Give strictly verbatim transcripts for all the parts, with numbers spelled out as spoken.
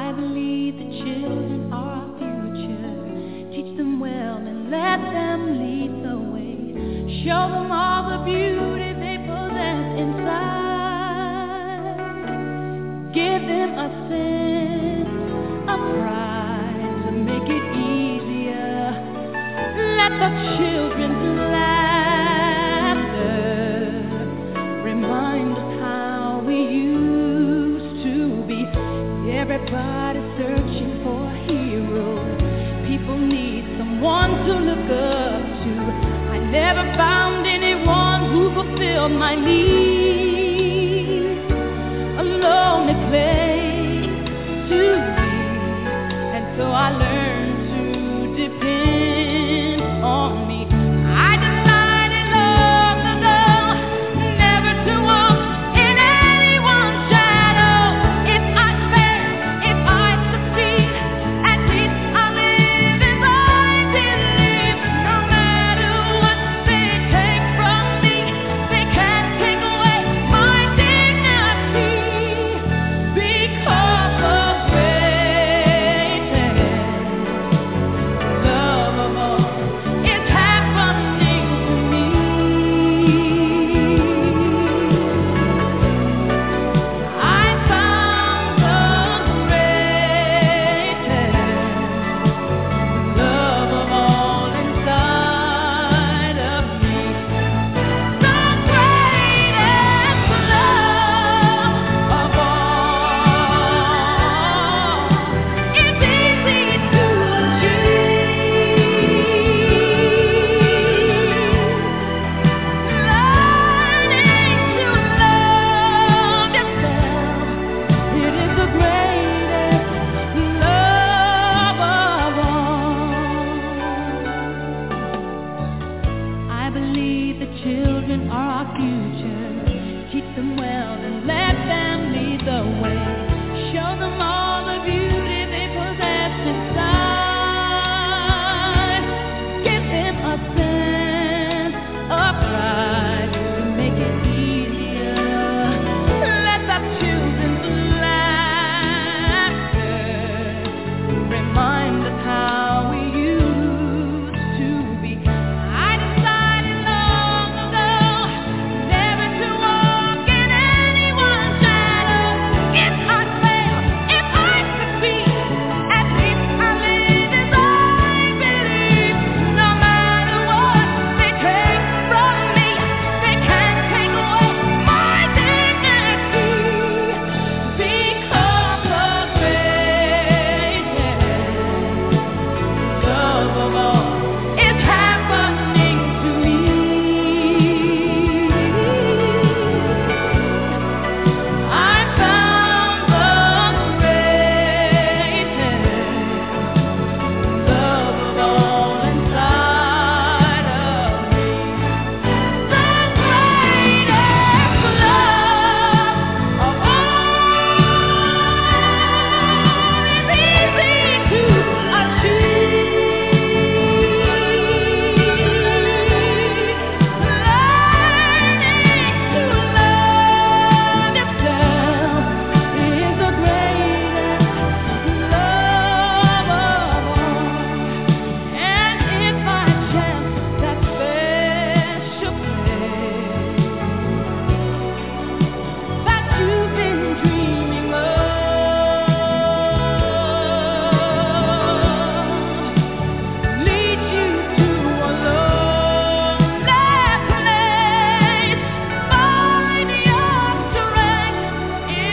I believe the children are our future. Teach them well and let them lead the way. Show them all the beauty they possess inside. Give them a sense of pride to make it easier. Let the children's laughter remind us how we used to be. Everybody's searching for a hero. People need someone to look up to. I never found anyone who fulfilled my needs. A lonely place to be, and so I learned to depend on me. I decided long ago never to walk in anyone's shadow. If I fail, if I succeed, at least I live as I believe. No matter what they take from me, they can't take away my dignity. Because of greatness, love of all is happening to me. I found the greatest love of all inside of me. The greatest love of all is easy to achieve. Learning to love yourself, it is the greatest love of all. I believe the children are our future. Teach them well and let them lead the way. Show them all the beauty they possess inside. Give them a sense of pride to make it easier. Let the children's laughter remind us how we used to be. I decided long ago never to walk in anyone's shadow. If I fail, if I succeed, at least I live as I believe. No matter what they take from me, they can't take away my dignity. Because of greatness, love of all is happening to me. I found the greatest love of all inside of me. The greatest love of all is easy to achieve. Learning to love yourself is the greatest love of all. And if I chance that special place that you've been dreaming of, lead you to a lonely place, find your strength in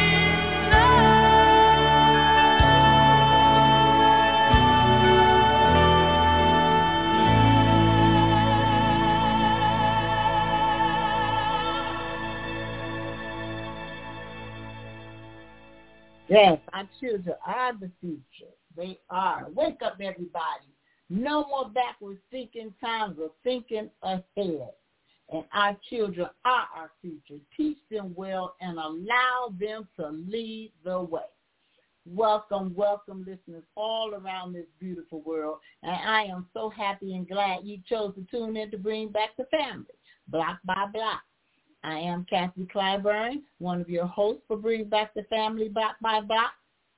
Yes, our children are the future. They are. Wake up, everybody. No more backward thinking times of thinking ahead. And our children are our future. Teach them well and allow them to lead the way. Welcome, welcome, listeners all around this beautiful world. And I am so happy and glad you chose to tune in to Bring Back the Family, block by block. I am Kathy Clyburn, one of your hosts for Bring Back the Family, block by block.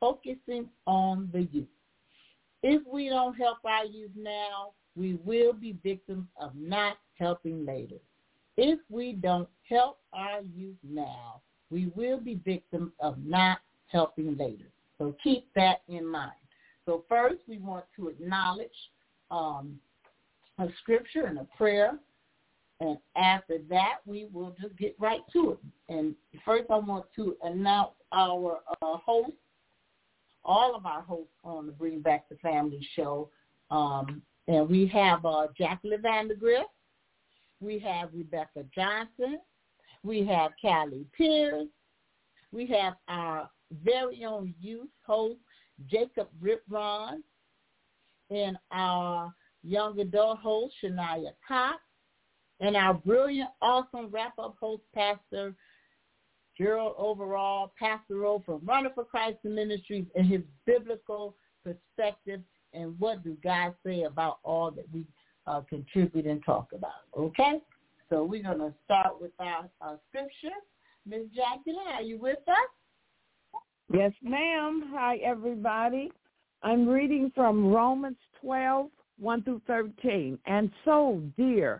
focusing on the youth. If we don't help our youth now, we will be victims of not helping later. If we don't help our youth now, we will be victims of not helping later. So keep that in mind. So first, we want to acknowledge um, a scripture and a prayer. And after that, we will just get right to it. And first, I want to announce our uh, hosts, all of our hosts on the Bring Back the Family show. Um, and we have uh, Jacqueline Vandergrift. We have Rebecca Johnson. We have Callie Pierce. We have our very own youth host, Jacob Ripron, and our young adult host, Shania Cox, and our brilliant, awesome wrap-up host, Pastor Gerald Overall, pastoral from Runner for Christ Ministries, and his biblical perspective and what does God say about all that we uh, contribute and talk about, okay? So we're going to start with our, our scripture. Miz Jacqueline, are you with us? Yes, ma'am. Hi, everybody. I'm reading from Romans twelve, one through thirteen. And so, dear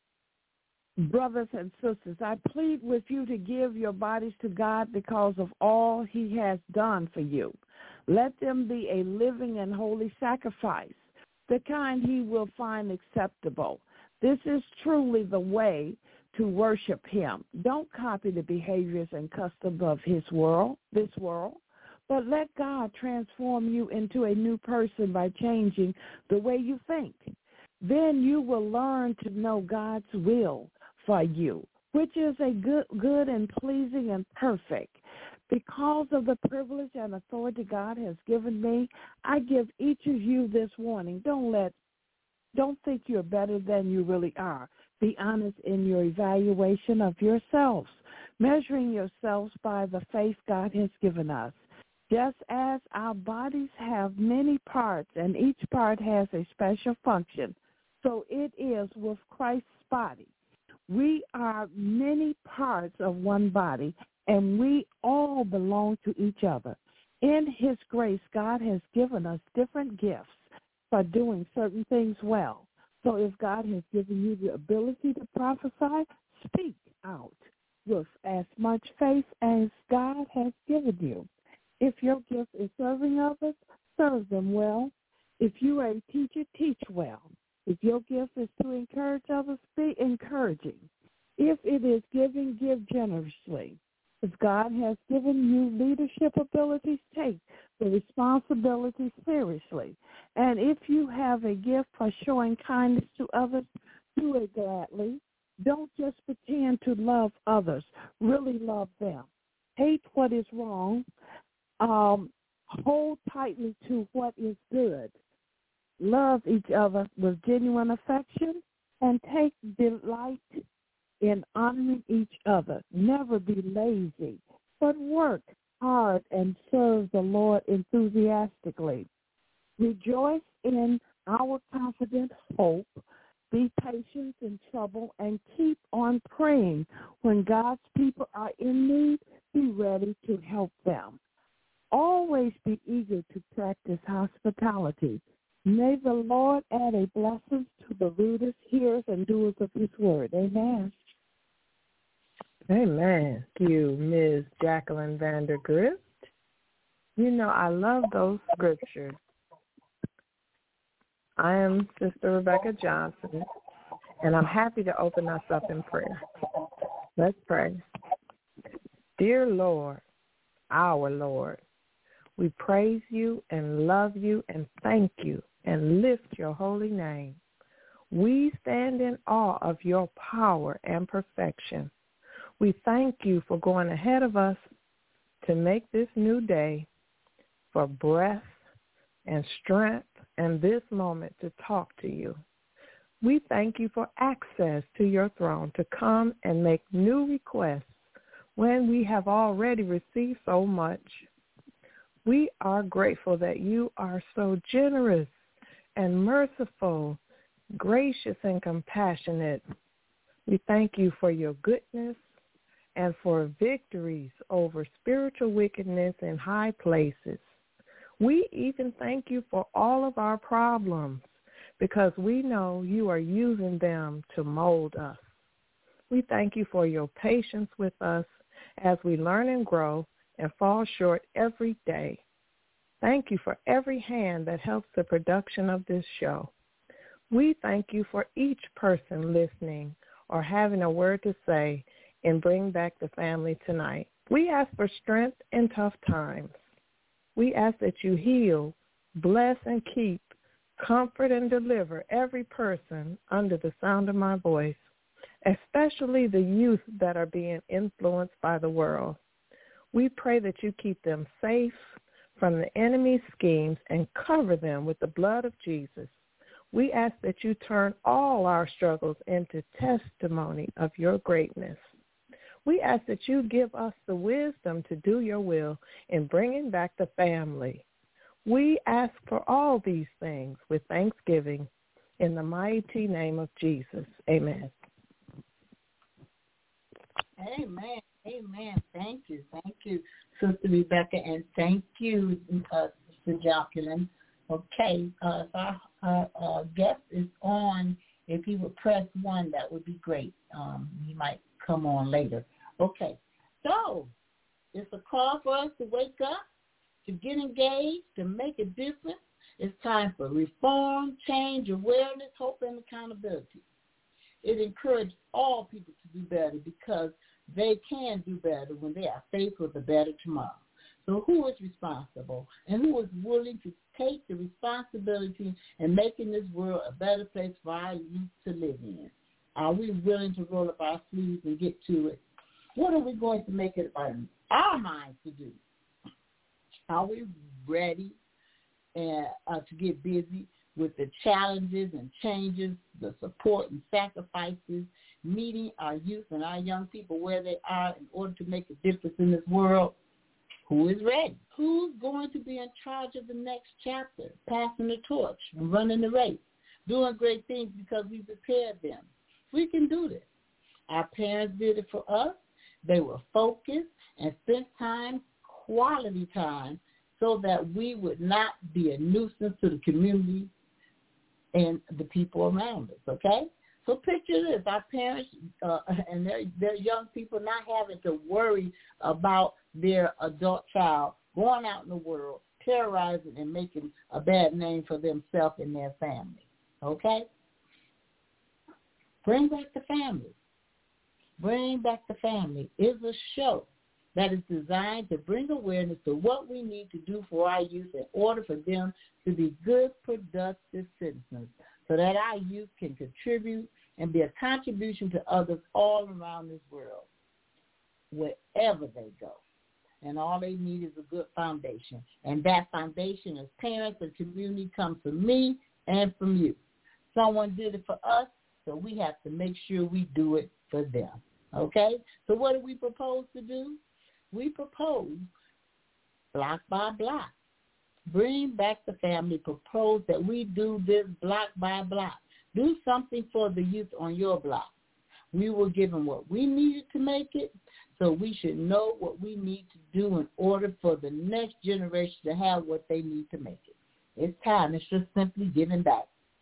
brothers and sisters, I plead with you to give your bodies to God because of all he has done for you. Let them be a living and holy sacrifice, the kind he will find acceptable. This is truly the way to worship him. Don't copy the behaviors and customs of his world, this world, but let God transform you into a new person by changing the way you think. Then you will learn to know God's will for you, which is a good, good and pleasing and perfect. Because of the privilege and authority God has given me, I give each of you this warning. Don't let, don't think you're better than you really are. Be honest in your evaluation of yourselves, measuring yourselves by the faith God has given us. Just as our bodies have many parts and each part has a special function, so it is with Christ's body. We are many parts of one body, and we all belong to each other. In his grace, God has given us different gifts for doing certain things well. So if God has given you the ability to prophesy, speak out with as much faith as God has given you. If your gift is serving others, serve them well. If you are a teacher, teach well. If your gift is to encourage others, be encouraging. If it is giving, give generously. If God has given you leadership abilities, take the responsibility seriously. And if you have a gift for showing kindness to others, do it gladly. Don't just pretend to love others. Really love them. Hate what is wrong. Um, hold tightly to what is good. Love each other with genuine affection and take delight in honoring each other. Never be lazy, but work hard and serve the Lord enthusiastically. Rejoice in our confident hope. Be patient in trouble and keep on praying. When God's people are in need, be ready to help them. Always be eager to practice hospitality. May the Lord add a blessing to the readers, hearers, and doers of his word. Amen. Amen. Thank you, Miz Jacqueline Vandergrift. You know, I love those scriptures. I am Sister Rebecca Johnson, and I'm happy to open us up in prayer. Let's pray. Dear Lord, our Lord, we praise you and love you and thank you and lift your holy name. We stand in awe of your power and perfection. We thank you for going ahead of us to make this new day, for breath and strength and this moment to talk to you. We thank you for access to your throne to come and make new requests when we have already received so much. We are grateful that you are so generous and merciful, gracious and compassionate. We thank you for your goodness and for victories over spiritual wickedness in high places. We even thank you for all of our problems because we know you are using them to mold us. We thank you for your patience with us as we learn and grow and fall short every day. Thank you for every hand that helps the production of this show. We thank you for each person listening or having a word to say and bring back the family tonight. We ask for strength in tough times. We ask that you heal, bless, and keep, comfort, and deliver every person under the sound of my voice, especially the youth that are being influenced by the world. We pray that you keep them safe from the enemy's schemes and cover them with the blood of Jesus. We ask that you turn all our struggles into testimony of your greatness. We ask that you give us the wisdom to do your will in bringing back the family. We ask for all these things with thanksgiving in the mighty name of Jesus. Amen. Amen. Amen. Thank you. Thank you, Sister Rebecca, and thank you, uh, Sister Jacqueline. Okay, uh, if our, our uh, guest is on, if he would press one, that would be great. Um, he might come on later. Okay, so it's a call for us to wake up, to get engaged, to make a difference. It's time for reform, change, awareness, hope, and accountability. It encourages all people to do better because they can do better when they are faced with a better tomorrow. So who is responsible and who is willing to take the responsibility in making this world a better place for our youth to live in? Are we willing to roll up our sleeves and get to it? What are we going to make it about our minds to do? Are we ready uh, uh, to get busy with the challenges and changes, the support and sacrifices, meeting our youth and our young people where they are in order to make a difference in this world? Who is ready? Who's going to be in charge of the next chapter, passing the torch and running the race, doing great things because we prepared them? We can do this. Our parents did it for us. They were focused and spent time, quality time, so that we would not be a nuisance to the community and the people around us, okay? So picture this, our parents uh, and their, their young people not having to worry about their adult child going out in the world, terrorizing and making a bad name for themselves and their family, okay? Bring Back the Family. Bring Back the Family is a show that is designed to bring awareness to what we need to do for our youth in order for them to be good, productive citizens so that our youth can contribute and be a contribution to others all around this world, wherever they go. And all they need is a good foundation. And that foundation as parents and community comes from me and from you. Someone did it for us, so we have to make sure we do it for them. Okay? So what do we propose to do? We propose block by block. Bring Back the Family propose that we do this block by block. Do something for the youth on your block. We were given what we needed to make it, so we should know what we need to do in order for the next generation to have what they need to make it. It's time. It's just simply giving back.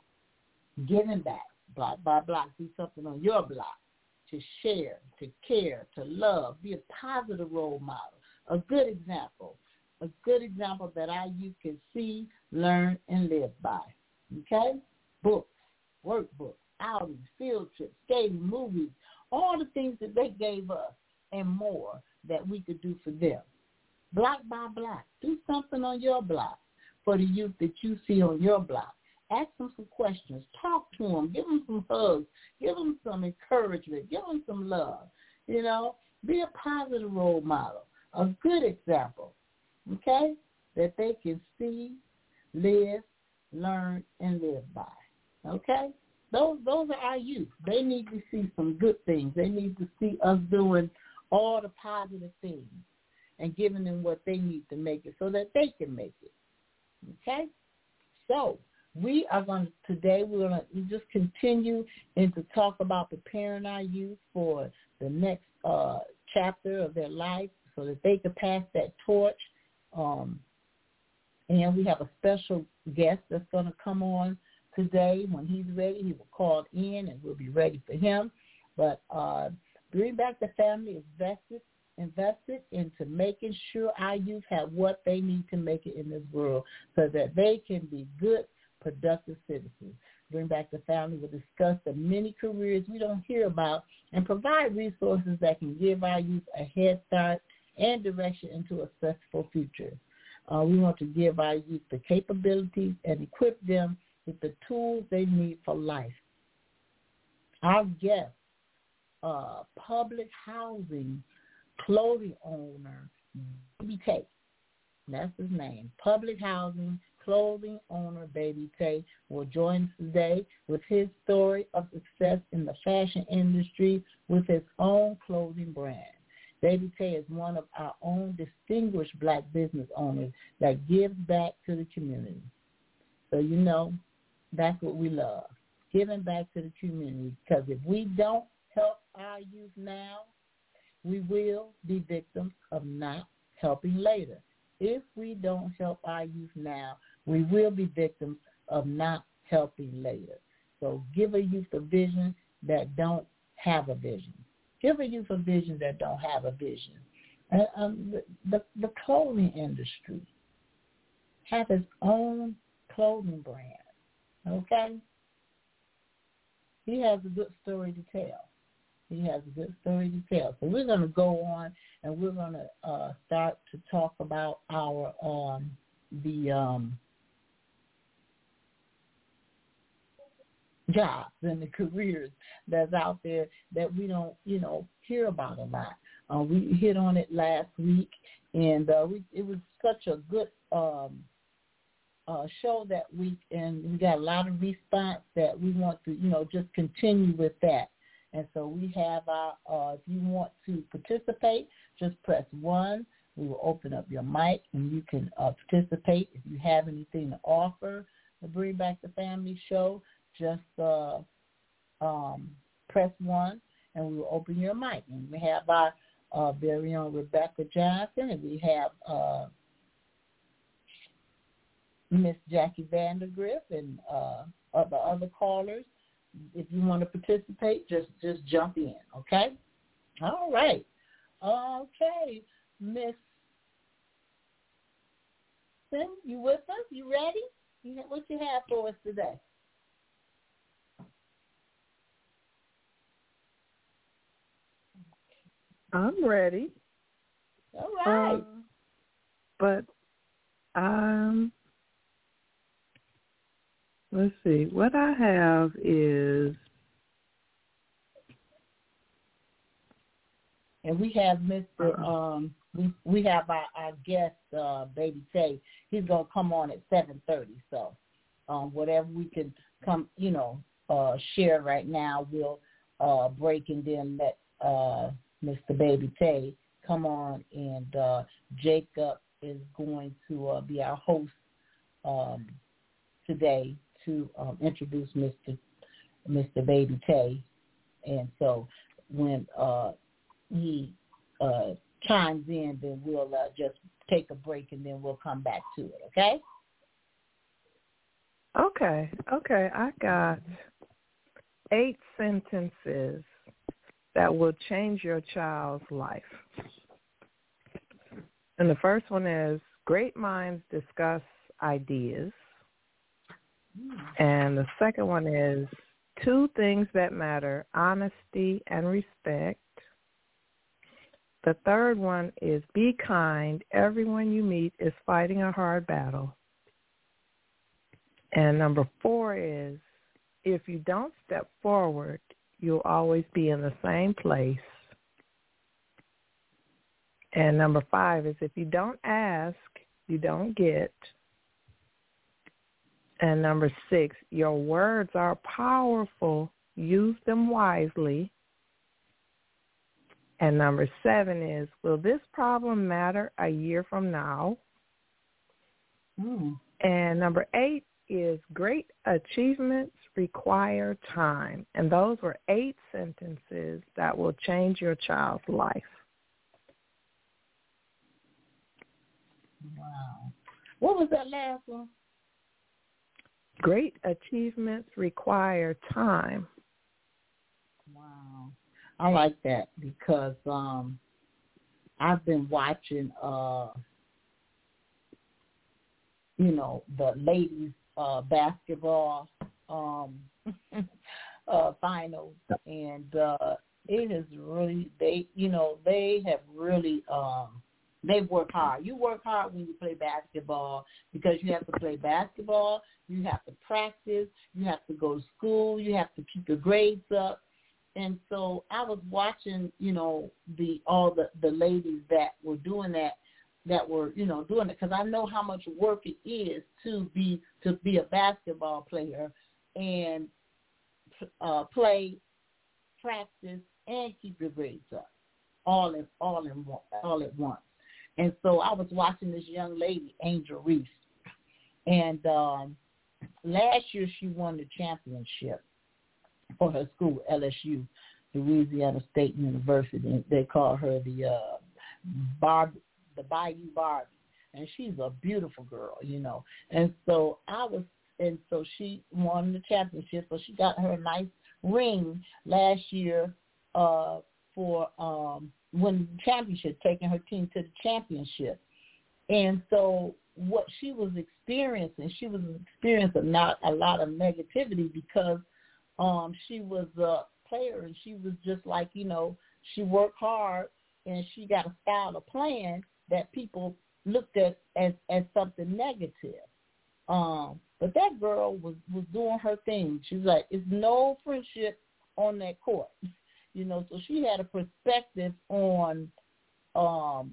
Giving back, block by block. Do something on your block to share, to care, to love, be a positive role model, a good example, a good example that our youth can see, learn, and live by. Okay? Books, workbooks, outings, field trips, skating, movies, all the things that they gave us and more that we could do for them. Block by block. Do something on your block for the youth that you see on your block. Ask them some questions. Talk to them. Give them some hugs. Give them some encouragement. Give them some love. You know, be a positive role model, a good example, okay, that they can see, live, learn, and live by, okay? Those those are our youth. They need to see some good things. They need to see us doing all the positive things and giving them what they need to make it so that they can make it, okay? So we are going to, today we're going to just continue and to talk about preparing our youth for the next uh, chapter of their life so that they can pass that torch um, And we have a special guest that's going to come on today. When he's ready, he will call in, and we'll be ready for him. But uh, Bring Back the Family is vested, invested into making sure our youth have what they need to make it in this world so that they can be good, productive citizens. Bring Back the Family will discuss the many careers we don't hear about and provide resources that can give our youth a head start and direction into a successful future. Uh, we want to give our youth the capabilities and equip them with the tools they need for life. Our guest, uh, public housing clothing owner, Baby Tay, that's his name, public housing clothing owner Baby Tay, will join us today with his story of success in the fashion industry with his own clothing brand. Baby Tay is one of our own distinguished black business owners that gives back to the community. So, you know, that's what we love, giving back to the community, because if we don't help our youth now, we will be victims of not helping later. If we don't help our youth now, we will be victims of not helping later. So give a youth a vision that don't have a vision. Give a youth a vision that don't have a vision. Uh, um, the, the, the clothing industry have its own clothing brand, okay? He has a good story to tell. He has a good story to tell. So we're going to go on, and we're going to uh, start to talk about our um, the um, jobs and the careers that's out there that we don't, you know, hear about a lot. Uh, we hit on it last week, and uh, we, it was such a good um, uh, show that week, and we got a lot of response that we want to, you know, just continue with that. And so we have our, uh, if you want to participate, just press one. We will open up your mic, and you can uh, participate. If you have anything to offer the Bring Back the Family show, just uh, um, press one, and we will open your mic. And we have our uh, very own Rebecca Johnson, and we have uh, Miss Jackie Vandergriff, and uh, other other callers. If you want to participate, just just jump in, okay? All right. Okay, Miss Sim, you with us? You ready? You, what you have for us today? I'm ready. All right. Uh, but um, let's see. What I have is, and we have Mister Um, we we have our, our guest, uh, Baby Tay. He's gonna come on at seven thirty. So, um, whatever we can come, you know, uh, share right now, we'll uh, break and then let uh, Mister Baby Tay come on, and uh, Jacob is going to uh, be our host um, today to um, introduce Mister Mister Baby Tay. And so when uh, he uh, chimes in, then we'll uh, just take a break, and then we'll come back to it, okay? Okay, okay. I got eight sentences that will change your child's life. And the first one is, great minds discuss ideas. And the second one is, two things that matter, honesty and respect. The third one is, be kind. Everyone you meet is fighting a hard battle. And number four is, if you don't step forward, you'll always be in the same place. And number five is, if you don't ask, you don't get. And number six, your words are powerful. Use them wisely. And number seven is, will this problem matter a year from now? Mm. And number eight is, great achievements require time. And those were eight sentences that will change your child's life. Wow. What was that last one? Great achievements require time. Wow. I like that because um, I've been watching, uh, you know, the ladies uh, basketball um, uh, finals, and uh, it is really, they, you know, they have really, um, they work hard. You work hard when you play basketball because you have to play basketball, you have to practice, you have to go to school, you have to keep your grades up. And so I was watching, you know, the all the, the ladies that were doing that, that were, you know, doing it because I know how much work it is to be to be a basketball player and uh, play, practice, and keep your grades up, all in all in one, all at once. And so I was watching this young lady, Angel Reese, and um, last year she won the championship for her school, L S U, Louisiana State University. They call her the uh, Barb, the Bayou Barbie, and she's a beautiful girl, you know. And so I was, and so she won the championship. So she got her a nice ring last year uh, for um, winning the championship, taking her team to the championship. And so what she was experiencing, she was experiencing not a lot of negativity because um, she was a player and she was just like, you know, she worked hard and she got a style of playing that people looked at as, as something negative. Um, but that girl was, was doing her thing. She was like, it's no friendship on that court. You know, so she had a perspective on um,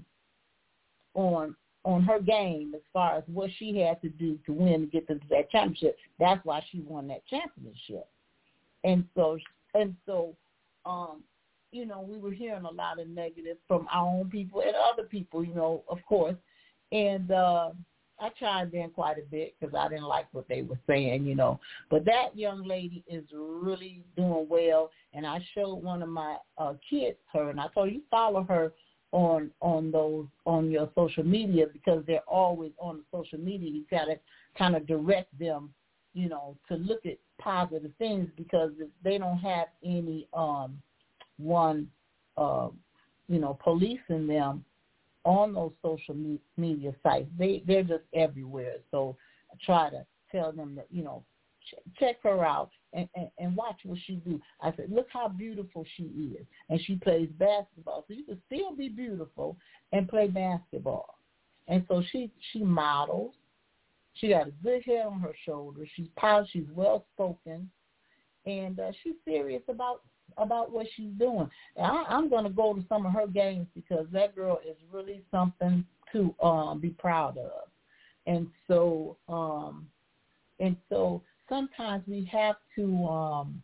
on on her game as far as what she had to do to win to get to that championship. That's why she won that championship. And so, and so, um, you know, we were hearing a lot of negative from our own people and other people, you know, of course. And uh, I chimed in quite a bit because I didn't like what they were saying, you know. But that young lady is really doing well. And I showed one of my uh, kids her, and I told her, you follow her on on those on your social media because they're always on the social media. You got to kind of direct them, you know, to look at positive things because if they don't have any um, one, uh, you know, policing them on those social me- media sites. They, they're just everywhere. So I try to tell them that, you know, ch- check her out and, and, and watch what she do. I said, look how beautiful she is. And she plays basketball. So you can still be beautiful and play basketball. And so she, she models. She got a good head on her shoulders. She's polished. She's well-spoken. And uh, she's serious about about what she's doing. I, I'm going to go to some of her games because that girl is really something to um, be proud of. And so, um, and so sometimes we have to, um,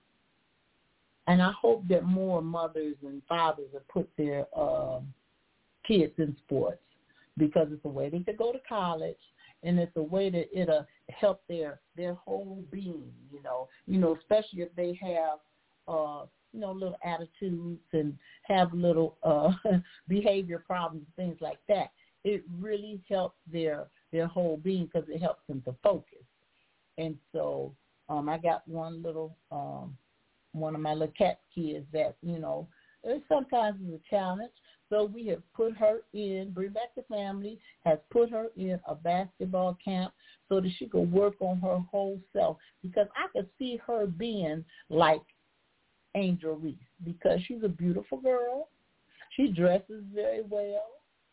and I hope that more mothers and fathers have put their um, kids in sports because it's a way they could go to college. And it's a way that it'll help their their whole being, you know, you know, especially if they have, uh, you know, little attitudes and have little uh, behavior problems, things like that. It really helps their their whole being because it helps them to focus. And so um, I got one little, um, one of my little cat kids that, you know, sometimes is a challenge. So we have put her in, Bring Back the Family has put her in a basketball camp so that she could work on her whole self because I could see her being like Angel Reese because she's a beautiful girl. She dresses very well,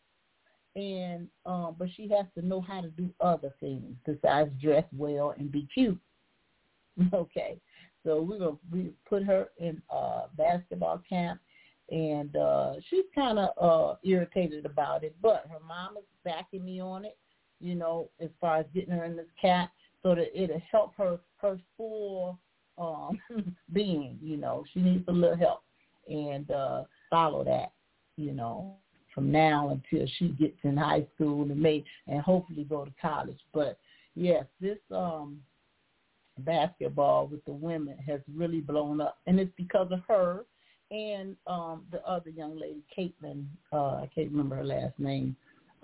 and um, but she has to know how to do other things besides dress well and be cute. Okay, so we're going to we put her in a basketball camp. And uh, she's kind of uh, irritated about it, but her mom is backing me on it, you know, as far as getting her in this camp so that it'll help her, her full um, being, you know. She needs a little help and uh, follow that, you know, from now until she gets in high school and may and hopefully go to college. But, yes, this um, basketball with the women has really blown up, and it's because of her. And um, the other young lady, Caitlin, uh, I can't remember her last name,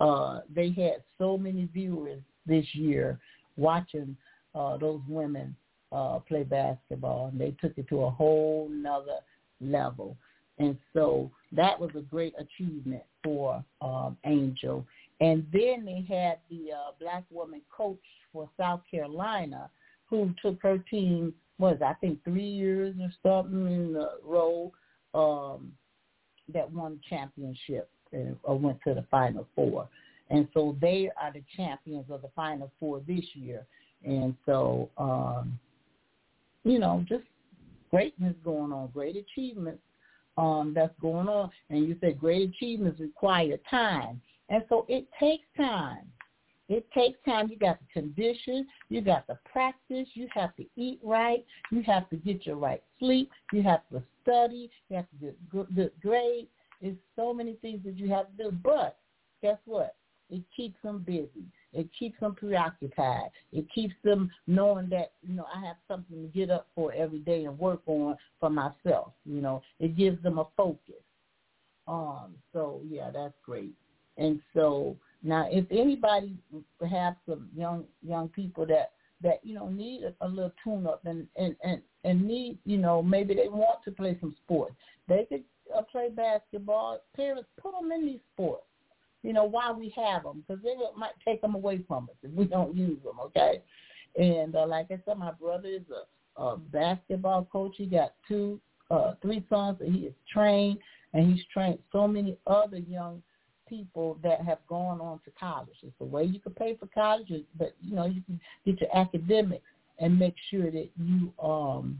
uh, they had so many viewers this year watching uh, those women uh, play basketball, and they took it to a whole nother level. And so that was a great achievement for um, Angel. And then they had the uh, black woman coach for South Carolina who took her team, what is it, I think three years or something in a row, um, that won the championship and, or went to the Final Four. And so they are the champions of the Final Four this year. And so, um, you know, just greatness going on, great achievements um, that's going on. And you said great achievements require time. And so it takes time. It takes time. You got to condition. You got to practice. You have to eat right. You have to get your right sleep. You have to study. You have to get good, good grades. There's so many things that you have to do. But guess what? It keeps them busy. It keeps them preoccupied. It keeps them knowing that, you know, I have something to get up for every day and work on for myself. You know, it gives them a focus. Um. So, yeah, that's great. And so now if anybody have some young young people that, that you know, need a, a little tune-up and, and, and, and need, you know, maybe they want to play some sports, they could uh, play basketball. Parents, put them in these sports, you know, while we have them, because they might take them away from us if we don't use them, okay? And uh, like I said, my brother is a, a basketball coach. He got two, uh, three sons that he is trained, and he's trained so many other young people that have gone on to college. It's the way you can pay for college, but, you know, you can get your academics and make sure that you um,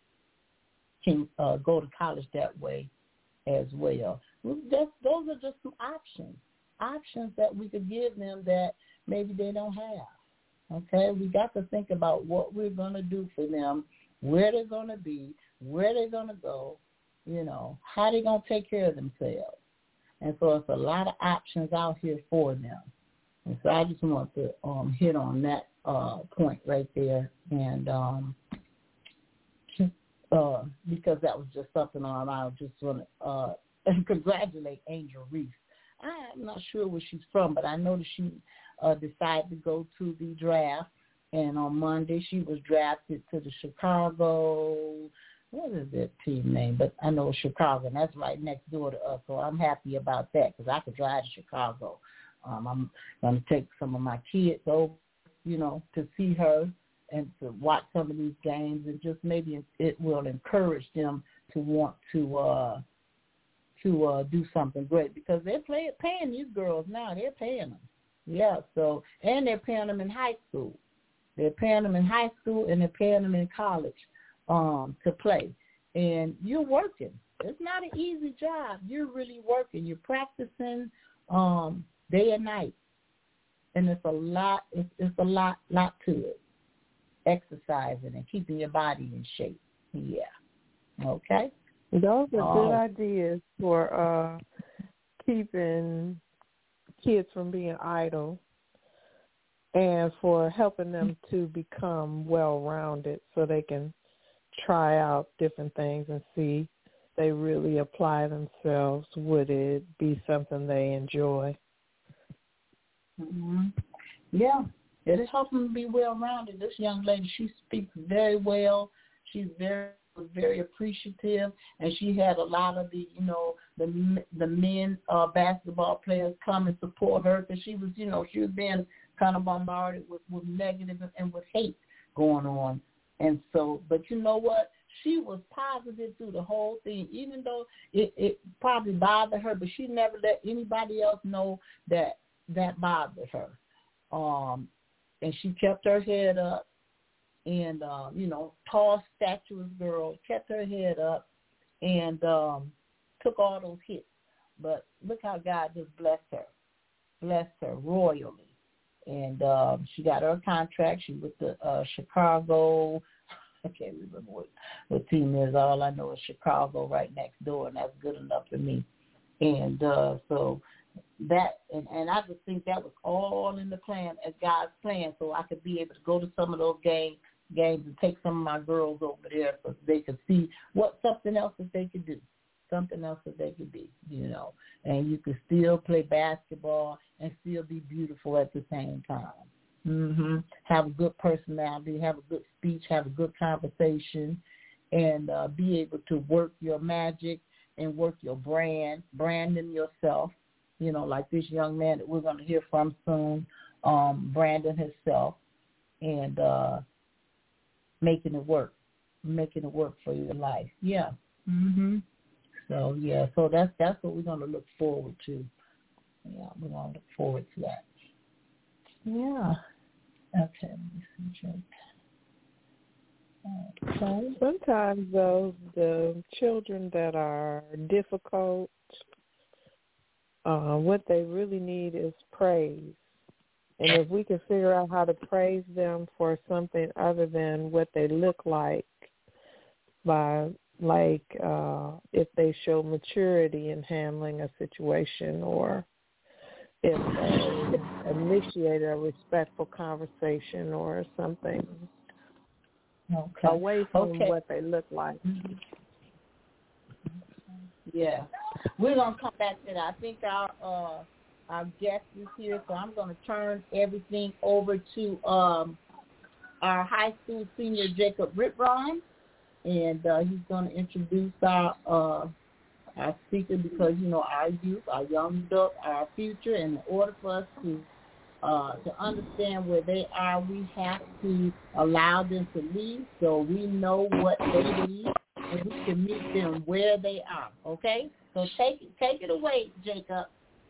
can uh, go to college that way as well. That's, those are just some options, options that we could give them that maybe they don't have, okay? We got to think about what we're going to do for them, where they're going to be, where they're going to go, you know, how they're going to take care of themselves. And so it's a lot of options out here for them. And so I just want to um, hit on that uh, point right there. And um, uh, because that was just something on, I just want to uh, congratulate Angel Reese. I'm not sure where she's from, but I know that she uh, decided to go to the draft. And on Monday she was drafted to the Chicago, what is that team name? But I know Chicago, and that's right next door to us. So I'm happy about that because I could drive to Chicago. Um, I'm going to take some of my kids over, you know, to see her and to watch some of these games, and just maybe it will encourage them to want to uh, to uh, do something great, because they're play, paying these girls now. They're paying them. Yeah, so, and they're paying them in high school. They're paying them in high school, and they're paying them in college. Um, to play, and you're working. It's not an easy job. You're really working. You're practicing um, day and night, and it's a lot. It's, it's a lot, lot to it. Exercising and keeping your body in shape. Yeah. Okay. Those are uh, good ideas for uh, keeping kids from being idle, and for helping them to become well-rounded so they can try out different things and see if they really apply themselves. Would it be something they enjoy? Mm-hmm. Yeah, it'll help them be well-rounded. This young lady, she speaks very well. She's very, very appreciative, and she had a lot of the, you know, the the men uh, basketball players come and support her, because she was, you know, she was being kind of bombarded with, with negative and with hate going on. And so, but you know what? She was positive through the whole thing, even though it, it probably bothered her, but she never let anybody else know that that bothered her. Um, and she kept her head up, and, um, you know, tall, statuous girl, kept her head up, and um, took all those hits. But look how God just blessed her, blessed her royally. And um, she got her contract. She with the uh, Chicago. I can't remember what, what team is. All I know is Chicago right next door, and that's good enough for me. And uh, so that, and, and I just think that was all in the plan, as God's plan, so I could be able to go to some of those games, games and take some of my girls over there so they could see what something else that they could do. something else that they could be, you know. And you could still play basketball and still be beautiful at the same time. Mm-hmm. Have a good personality, have a good speech, have a good conversation, and uh, be able to work your magic and work your brand, branding yourself, you know, like this young man that we're going to hear from soon, um, branding himself and uh, making it work, making it work for your life. Yeah. Mm-hmm. So, yeah, so that's that's what we're going to look forward to. Yeah, we're going to look forward to that. Yeah. Okay, let me see, Jake. Okay. Sometimes, though, the children that are difficult, uh, what they really need is praise. And if we can figure out how to praise them for something other than what they look like, by like uh, if they show maturity in handling a situation, or if they initiate a respectful conversation or something, okay. away from okay. what they look like. Yeah. We're going to come back to that. I think our uh, our guest is here, so I'm going to turn everything over to um, our high school senior, Jacob Rittbrine, and uh, he's going to introduce our uh, our speaker, because, you know, our youth, our young adult, our future, and in order for us to uh, to understand where they are, we have to allow them to lead so we know what they need and we can meet them where they are, okay? So take, take it away, Jacob.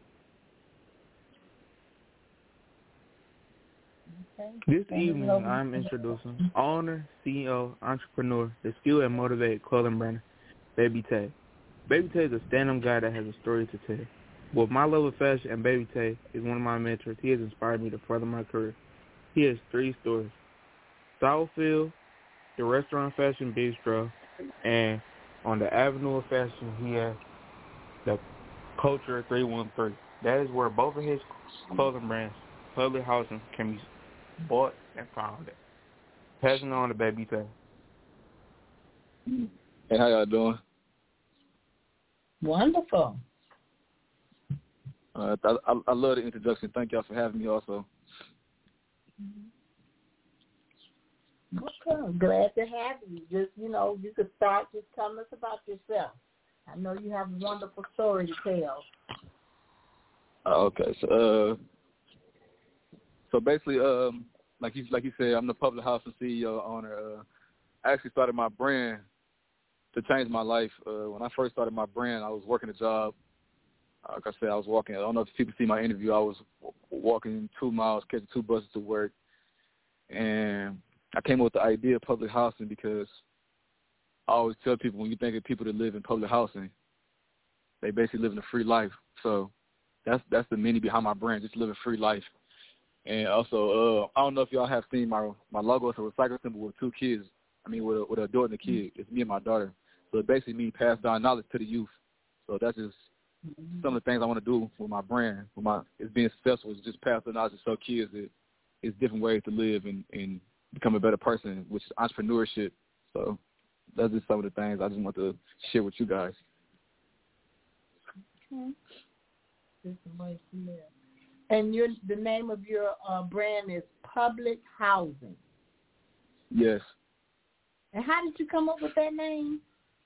Okay. This evening, I'm introducing owner, C E O, entrepreneur, the skilled and motivated clothing brand, Baby Tay. Baby Tay is a stand-up guy that has a story to tell. With my love of fashion, and Baby Tay is one of my mentors, he has inspired me to further my career. He has three stores: Southfield, the Restaurant Fashion Bistro, and on the Avenue of Fashion, he has the Culture three one three. That is where both of his clothing brands, public housing, can be bought and found at. Passing on to Baby Tay. Hey, how y'all doing? Wonderful. Uh, I, I, I love the introduction. Thank y'all for having me also. Okay, glad to have you. Just, you know, you could start, just tell us about yourself. I know you have a wonderful story to tell. Uh, okay, so uh, so basically, um, like you like you said, I'm the public housing C E O owner. Uh, I actually started my brand to change my life. Uh, when I first started my brand, I was working a job. Like I said, I was walking. I don't know if people see my interview. I was walking two miles, catching two buses to work, and I came up with the idea of public housing because I always tell people, when you think of people that live in public housing, they basically live in a free life. So that's that's the meaning behind my brand, just live a free life. And also, uh, I don't know if y'all have seen my my logo. It's a recycle symbol with two kids. I mean, with a, with a daughter and a kid. It's me and my daughter. So it basically means pass down knowledge to the youth. So that's just some of the things I want to do with my brand. With my it's being successful is just pass the knowledge to show kids that it's different ways to live and, and become a better person, which is entrepreneurship. So that's just some of the things I just want to share with you guys. Okay. And your the name of your uh, brand is Public Housing. Yes. And how did you come up with that name?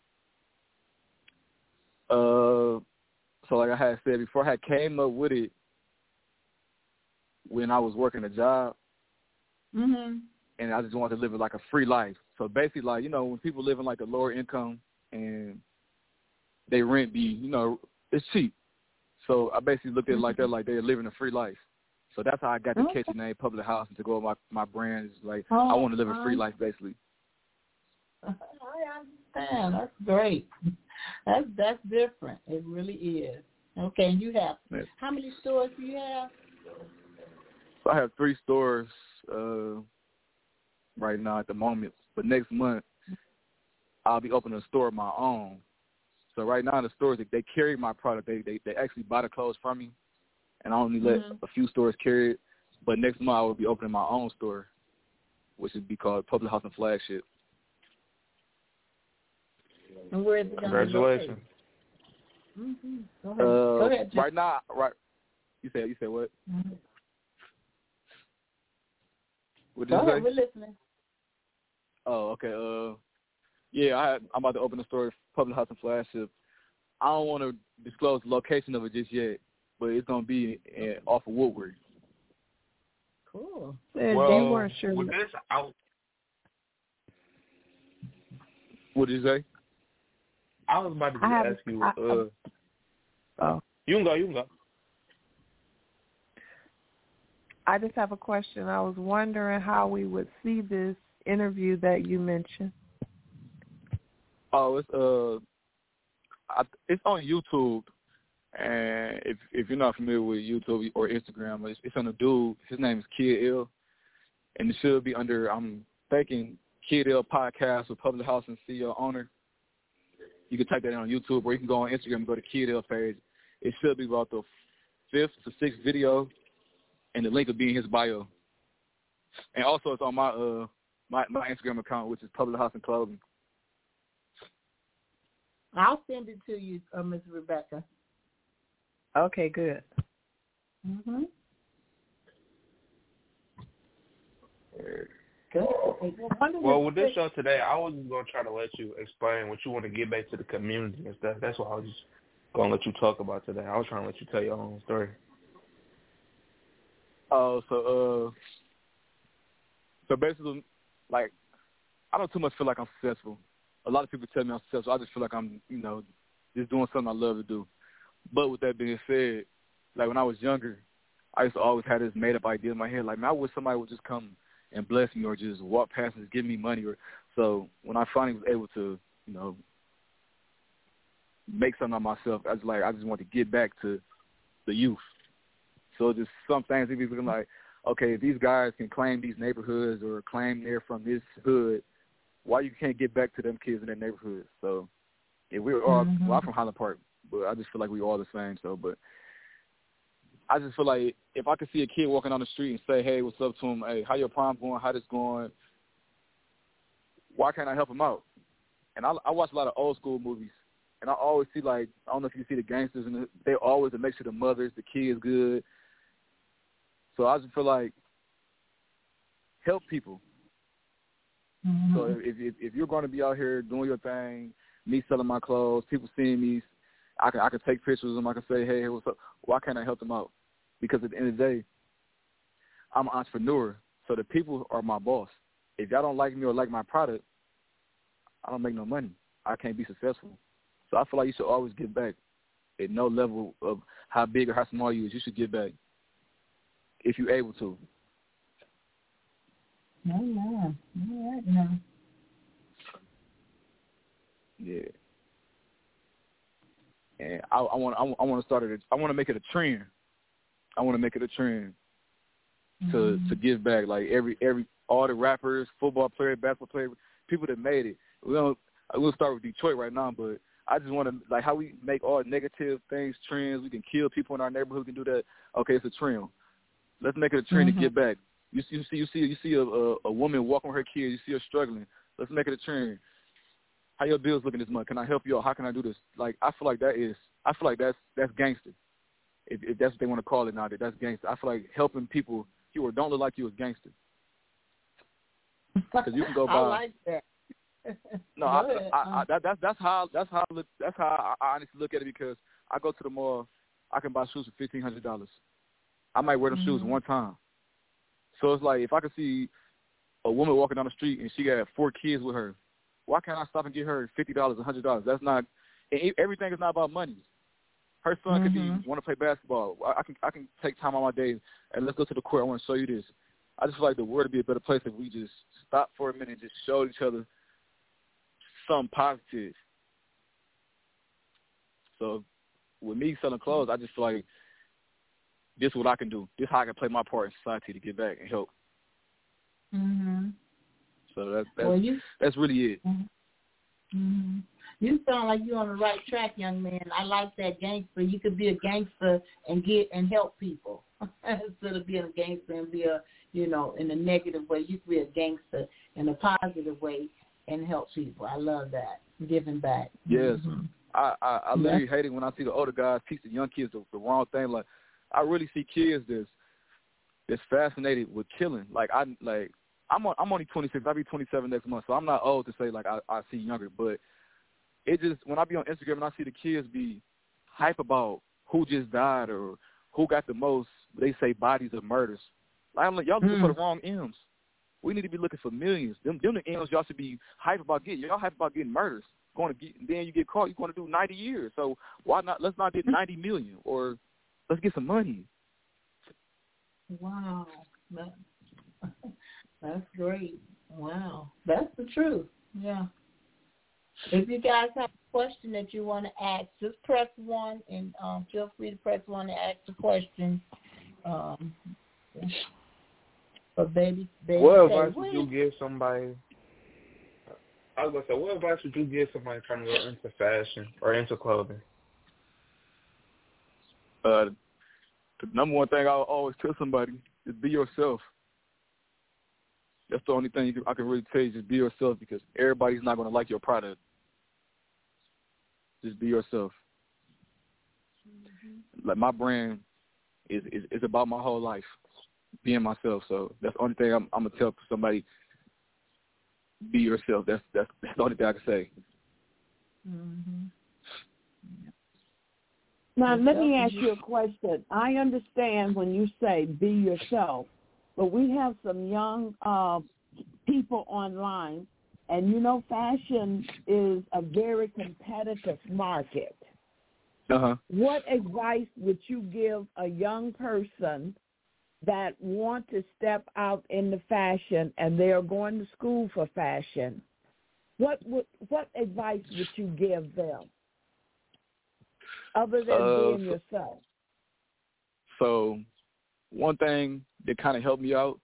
Uh, so like I had said before, I had came up with it when I was working a job. Mm-hmm. And I just wanted to live like a free life. So basically, like, you know, when people live in like a lower income and they rent be, you know, it's cheap. So I basically looked at it like that, like they're living a free life. So that's how I got the okay. catchy name, Public Housing, to go with my, my brand. Is like, oh, I want to live a free life, basically. I understand. That's great. That's that's different. It really is. Okay, you have, yes. How many stores do you have? So I have three stores uh, right now at the moment. But next month, I'll be opening a store of my own. So right now, the stores, they carry my product. They they, they actually buy the clothes from me, and I only let mm-hmm. a few stores carry it. But next month, I will be opening my own store, which would be called Public Housing Flagship. And where is it going to be Congratulations. located? Mm-hmm. Go ahead. Uh, Go ahead. Right now, right? You said you said what? Mm-hmm. What did Go you ahead. say? We're listening. Oh, okay. Uh, yeah, I had, I'm about to open the store, Public House and Flagship. I don't want to disclose the location of it just yet, but it's gonna be in, off of Woodward. Cool. Said Well, they weren't sure. with this, I, What did you say? I was about to I have- ask you. I- Uh, Oh, you can go. You can go. I just have a question. I was wondering how we would see this interview that you mentioned. Oh, it's uh, I, it's on YouTube, and if if you're not familiar with YouTube or Instagram, it's, it's on a dude. His name is Kid Ill, and it should be under. I'm thinking Kid Ill Podcast with Public House and C E O owner. You can type that in on YouTube, or you can go on Instagram and go to Kid Ill page. It should be about the fifth to sixth video, and the link will be in his bio. And also, it's on my uh my my Instagram account, which is Public House and Clothing. I'll send it to you, uh, Miss Rebecca. Okay, good. Mm-hmm. Good. Well, with this show today, I was going to try to let you explain what you want to get back to the community and stuff. That's what I was just going to let you talk about today. I was trying to let you tell your own story. Oh, uh, so uh, so basically, like, I don't too much feel like I'm successful. A lot of people tell me I'm successful. I just feel like I'm, you know, just doing something I love to do. But with that being said, like when I was younger, I used to always have this made up idea in my head, like, man, I wish somebody would just come and bless me or just walk past and just give me money. Or so when I finally was able to, you know, make something of myself, I was like, I just want to get back to the youth. So just some things, if you're looking like, okay, if these guys can claim these neighborhoods or claim they're from this hood, why you can't get back to them kids in their neighborhoods? So if we're all, mm-hmm. well, I'm from Highland Park, but I just feel like we all the same. So, but I just feel like if I could see a kid walking down the street and say, hey, what's up to him? Hey, how your prom going? How this going? Why can't I help him out? And I, I watch a lot of old school movies, and I always see, like, I don't know if you see the gangsters, and they always make sure the mothers, the kids good. So I just feel like help people. Mm-hmm. So if, if if you're going to be out here doing your thing, me selling my clothes, people seeing me, I can I can take pictures of them. I can say, hey, what's up? Why can't I help them out? Because at the end of the day, I'm an entrepreneur, so the people are my boss. If y'all don't like me or like my product, I don't make no money. I can't be successful. So I feel like you should always give back. At no level of how big or how small you is, you should give back if you're able to. Oh, no. All right, now. Yeah. And I, I want, I want to start it. I want to make it a trend. I want to make it a trend to mm-hmm. to give back. Like every every all the rappers, football players, basketball players, people that made it. We don't. We'll start with Detroit right now, but I just want to like how we make all negative things trends. We can kill people in our neighborhood. We can do that. Okay, it's a trend. Let's make it a trend mm-hmm. to give back. You see, you see, you see, you see a, a, a woman walking with her kids. You see her struggling. Let's make it a trend. How your bills looking this month? Can I help you out? How can I do this? Like I feel like that is. I feel like that's that's gangster. If, if that's what they want to call it nowadays, that's gangster. I feel like helping people you or don't look like you is gangster. Because you can go by. I like that. No, I, I, I, that, that's that's how that's how I look, that's how I honestly look at it. Because I go to the mall, I can buy shoes for fifteen hundred dollars. I might wear them mm-hmm. shoes one time. So it's like if I could see a woman walking down the street and she got four kids with her, why can't I stop and get her fifty dollars, a hundred dollars? That's not. Everything is not about money. Her son mm-hmm. could be want to play basketball. I, I can I can take time on my day and let's go to the court. I want to show you this. I just feel like the world would be a better place if we just stop for a minute and just show each other something positive. So with me selling clothes, I just feel like this is what I can do. This is how I can play my part in society to give back and help. Mm-hmm. So that's that's, well, you, that's really it. Mm-hmm. Mm-hmm. You sound like you're on the right track, young man. I like that gangster. You could be a gangster and get and help people instead of being a gangster and be a, you know, in a negative way. You could be a gangster in a positive way and help people. I love that. Giving back. Yes. Mm-hmm. I, I, I literally hate it when I see the older guys teach the young kids the, the wrong thing. Like, I really see kids that's that's fascinated with killing. Like, I like I'm on, I'm only twenty-six. I'll be twenty-seven next month, so I'm not old to say like I, I see younger. But it just when I be on Instagram and I see the kids be hype about who just died or who got the most, they say bodies of murders. Like, I'm like, y'all looking mm. for the wrong M's. We need to be looking for millions. Them, them the M's y'all should be hype about getting. Y'all hype about getting murders. Going to get, then you get caught, you're going to do ninety years. So why not? Let's not get ninety million, or let's get some money. Wow, that, that's great. Wow, that's the truth. Yeah. If you guys have a question that you want to ask, just press one, and um, feel free to press one to ask the question. Um, but baby, baby, what advice would you give somebody? I was going to say, what advice would you give somebody trying to go into fashion or into clothing? Uh, the number one thing I'll always tell somebody is be yourself. That's the only thing you can, I can really tell you, just be yourself, because everybody's not going to like your product. Just be yourself. Mm-hmm. Like, my brand is, is is about my whole life, being myself. So that's the only thing I'm, I'm going to tell somebody. Be yourself. That's that's that's the only thing I can say. Mm-hmm. Now, let me ask you a question. I understand when you say be yourself, but we have some young uh, people online, and you know fashion is a very competitive market. Uh-huh. What advice would you give a young person that want to step out in the fashion and they are going to school for fashion? What what, what advice would you give them other than uh, being so, yourself? So one thing that kind of helped me out,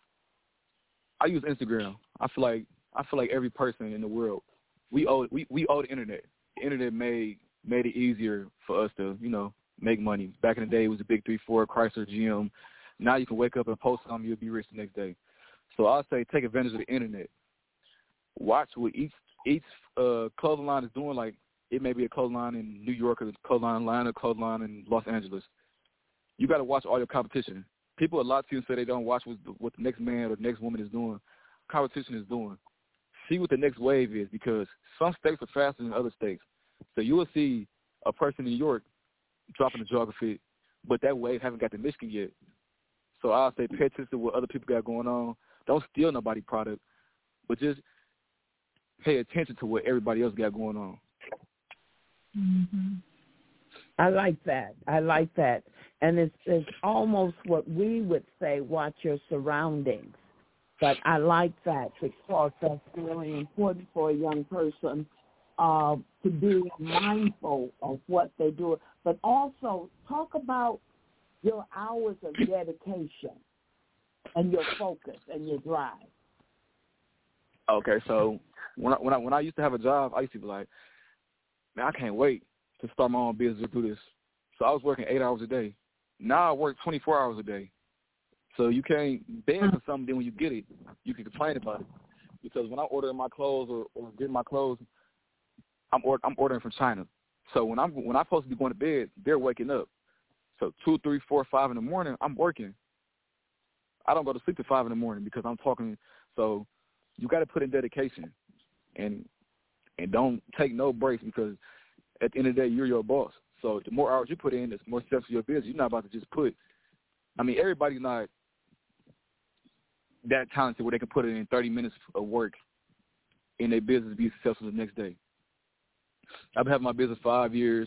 I use Instagram. I feel like I feel like every person in the world, we owe we, we owe the internet. The internet made made it easier for us to, you know, make money. Back in the day, it was the big three, four, Chrysler, G M. Now you can wake up and post something, you'll be rich the next day. So I'll say take advantage of the internet. Watch what each each uh, clothing line is doing. Like, it may be a clothing line in New York, or a clothing line in Atlanta, a clothing line in Los Angeles. You got to watch all your competition. People a lot of people say they don't watch what the, what the next man or the next woman is doing. Competition is doing. See what the next wave is, because some states are faster than other states. So you will see a person in New York dropping a jogger fit, but that wave haven't got to Michigan yet. So I'll say pay attention to what other people got going on. Don't steal nobody's product, but just pay attention to what everybody else got going on. Mm-hmm. I like that. I like that. And it's, it's almost what we would say, watch your surroundings. But I like that, because that's really important for a young person uh, to be mindful of what they do. But also talk about your hours of dedication and your focus and your drive. Okay, so when I, when I when I used to have a job, I used to be like, man, I can't wait to start my own business or do this. So I was working eight hours a day. Now I work twenty-four hours a day. So you can't beg for something, then when you get it, you can complain about it. Because when I order my clothes or, or get my clothes, I'm or, I'm ordering from China. So when I'm when I'm supposed to be going to bed, they're waking up. So two, three, four, five in the morning, I'm working. I don't go to sleep till five in the morning because I'm talking. So you got to put in dedication, and and don't take no breaks, because at the end of the day, you're your boss. So the more hours you put in, the more steps of your business. You're not about to just put. I mean, everybody's not that talented where they can put it in thirty minutes of work in their business be successful the next day. I've been having my business five years.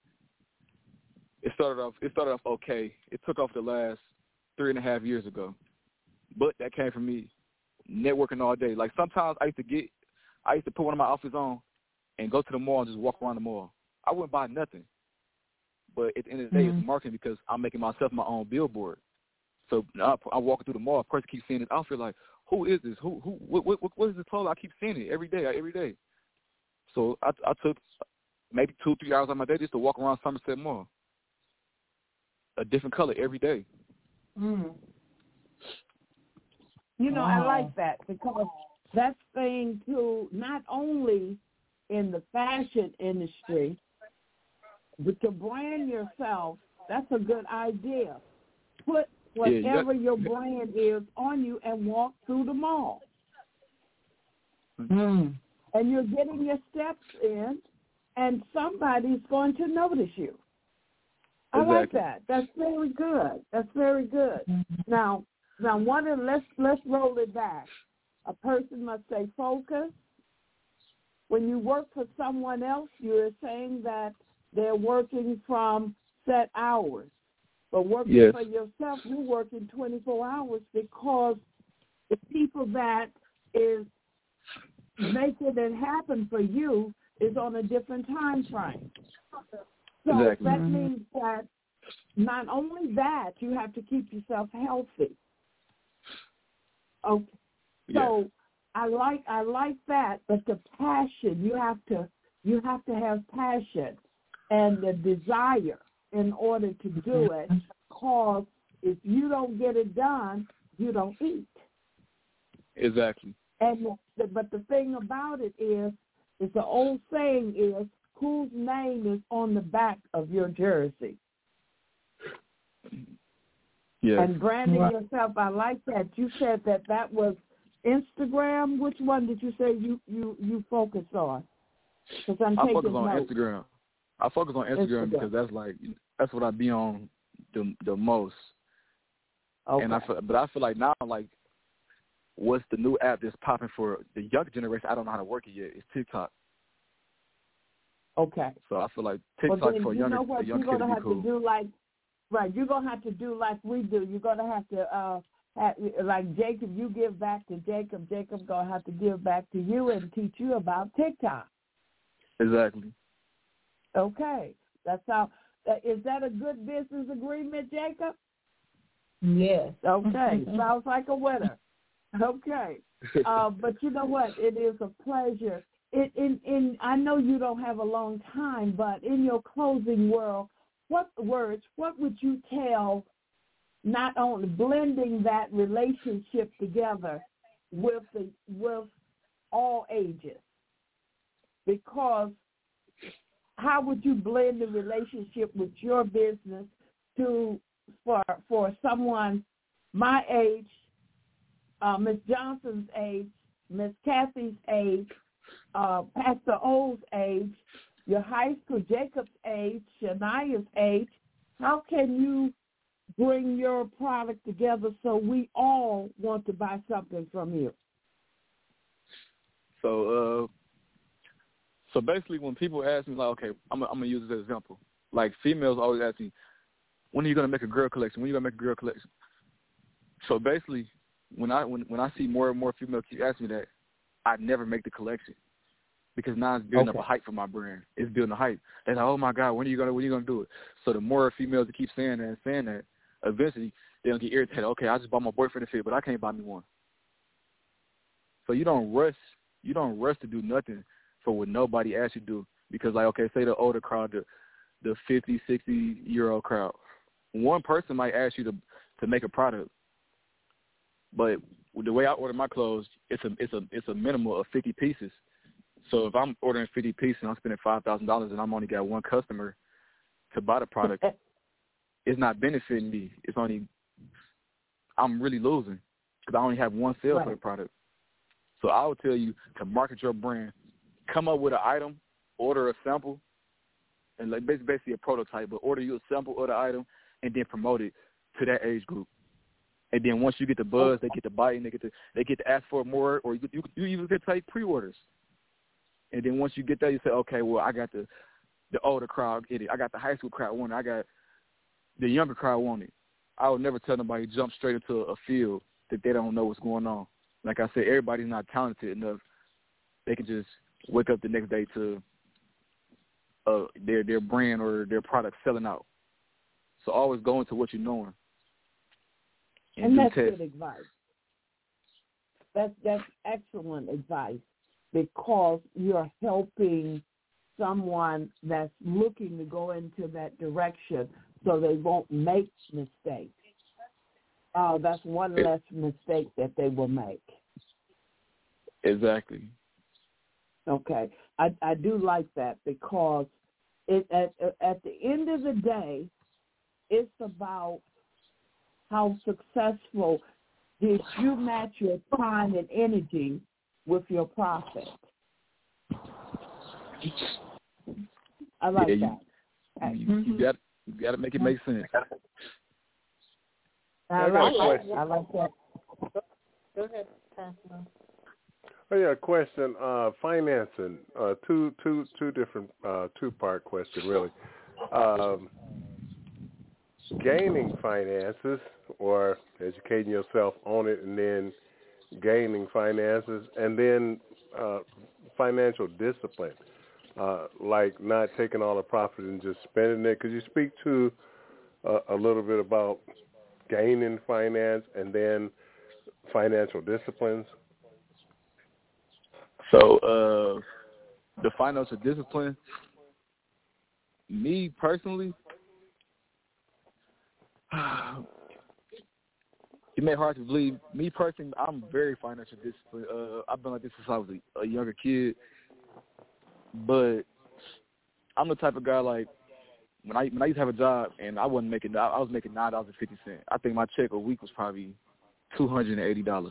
It started off. It started off okay. It took off the last three and a half years ago, but that came from me networking all day. Like, sometimes I used to get, I used to put one of my outfits on and go to the mall and just walk around the mall. I wouldn't buy nothing, but at the end of the day, mm-hmm. it's marketing, because I'm making myself my own billboard. So now I'm walking through the mall. A person keeps seeing this outfit, like, who is this? Who who what what, what is this clothes? I keep seeing it every day, every day. So I, I took maybe two, three hours on my day just to walk around Somerset Mall. A different color every day. Mm. You know, wow. I like that, because that's saying to not only in the fashion industry, but to brand yourself, that's a good idea. Put whatever yeah, your brand is on you and walk through the mall. Mm. And you're getting your steps in, and somebody's going to notice you. I exactly. like that. That's very good. That's very good. Mm-hmm. Now, now, one of let's let's roll it back. A person must stay focused. When you work for someone else, you're saying that they're working from set hours. But working yes. for yourself, you're working twenty-four hours because the people that is making it happen for you is on a different time frame. So exactly. that means that not only that, you have to keep yourself healthy. Okay. So yeah. I like I like that, but the passion, you have to you have to have passion and the desire in order to do it, because if you don't get it done, you don't eat. Exactly. And the, but the thing about it is, it's the old saying is, whose name is on the back of your jersey? Yes. And branding right. yourself, I like that. You said that that was Instagram. Which one did you say you, you, you focus on? Because I'm I taking focus on notes. Instagram. I focus on Instagram, Instagram because that's like that's what I be on the the most. Okay. And I feel, but I feel like now, like, what's the new app that's popping for the younger generation? I don't know how to work it yet. It's TikTok. Okay. So I feel like TikTok well, then, for you younger, know what? younger You're gonna kids have be cool. to do like, right? You're gonna have to do like we do. You're gonna have to, uh, have, like Jacob. You give back to Jacob. Jacob's gonna have to give back to you and teach you about TikTok. Exactly. Okay. That's how. Uh, is that a good business agreement, Jacob? Yes. Okay. Sounds like a winner. Okay. Uh, but you know what? It is a pleasure. It, in, in, I know you don't have a long time, but in your closing world, what words, what would you tell, not only blending that relationship together with the with all ages? Because how would you blend the relationship with your business to for for someone my age, uh, Miss Johnson's age, Miss Kathy's age, uh, Pastor O's age, your high school Jacob's age, Shania's age? How can you bring your product together so we all want to buy something from you? So, uh, so basically, when people ask me, like, okay, I'm, I'm gonna use this as an example. Like, females always ask me, when are you gonna make a girl collection? When are you gonna make a girl collection? So basically, when I when when I see more and more females keep asking me that, I never make the collection, because now it's building okay. up a hype for my brand. It's building a hype. They're like, oh my God, when are you gonna when are you gonna do it? So the more females that keep saying that and saying that, eventually they'll get irritated. Okay, I just bought my boyfriend a fit, but I can't buy me one. So you don't rush. You don't rush to do nothing for what nobody asks you to do, because, like, okay, say the older crowd, the the fifty, sixty year old crowd, one person might ask you to to make a product, but the way I order my clothes, it's a it's a it's a minimum of fifty pieces. So if I'm ordering fifty pieces and I'm spending five thousand dollars and I'm only got one customer to buy the product, it's not benefiting me. It's only I'm really losing because I only have one sale right. for the product. So I would tell you to market your brand, come up with an item, order a sample, and like basically a prototype, but order you a sample of the item and then promote it to that age group. And then once you get the buzz, they get to buy it, and they get to they get to ask for more, or you you, you even get to take pre-orders. And then once you get that, you say, okay, well, I got the the older crowd get it. I got the high school crowd want it. I got the younger crowd want it. I would never tell nobody jump straight into a field that they don't know what's going on. Like I said, everybody's not talented enough. They can just wake up the next day to uh, their their brand or their product selling out. So always go into what you're knowing. And, and that's test. good advice. That's that's excellent advice, because you're helping someone that's looking to go into that direction so they won't make mistakes. Uh, that's one less mistake that they will make. Exactly. Okay. I, I do like that because it at at the end of the day, it's about how successful did you match your time and energy with your profit. I like yeah, that. You, you, you got you got to make it make sense. I, I got like a question. that. I like that. Go ahead, Pastor. Oh yeah, question. Uh, financing. Uh, two, two, two different, uh, two-part question, really. Um, gaining finances or educating yourself on it, and then gaining finances, and then uh, financial discipline, uh, like not taking all the profit and just spending it. Could you speak to uh, a little bit about gaining finance and then financial disciplines? So uh, the financial discipline, me personally, it may hard to believe. Me personally, I'm very financial disciplined. Uh, I've been like this since I was a, a younger kid. But I'm the type of guy, like, when I when I used to have a job and I wasn't making, I, I was making nine dollars and fifty cents. I think my check a week was probably two hundred and eighty dollars.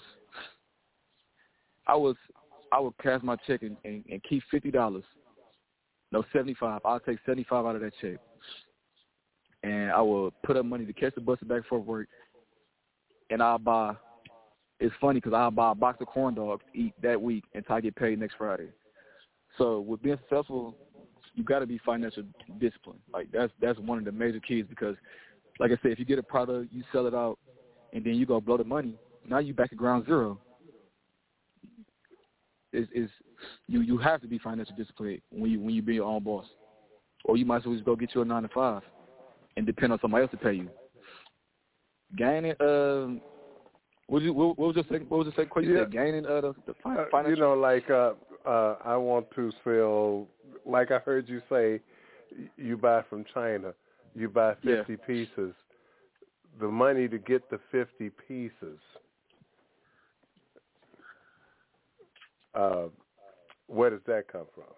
I was I would cash my check and, and, and keep fifty dollars. No, seventy-five. I'll take seventy-five out of that check. And I will put up money to catch the bus back for work. And I'll buy, it's funny because I'll buy a box of corn dogs to eat that week until I get paid next Friday. So with being successful, you got to be financial disciplined. Like, that's that's one of the major keys because, like I said, if you get a product, you sell it out, and then you go blow the money, now you back at ground zero. Is is you you have to be financially disciplined when you when you be your own boss, or you might as well just go get you a nine to five and depend on somebody else to pay you. Gaining, um, what, you, what, what was your second? What was the second question? Yeah. You said gaining uh, the, the financial. Uh, you know, like uh, uh, I want to sell. Like I heard you say, you buy from China. You buy fifty yeah. pieces. The money to get the fifty pieces. Uh, where does that come from?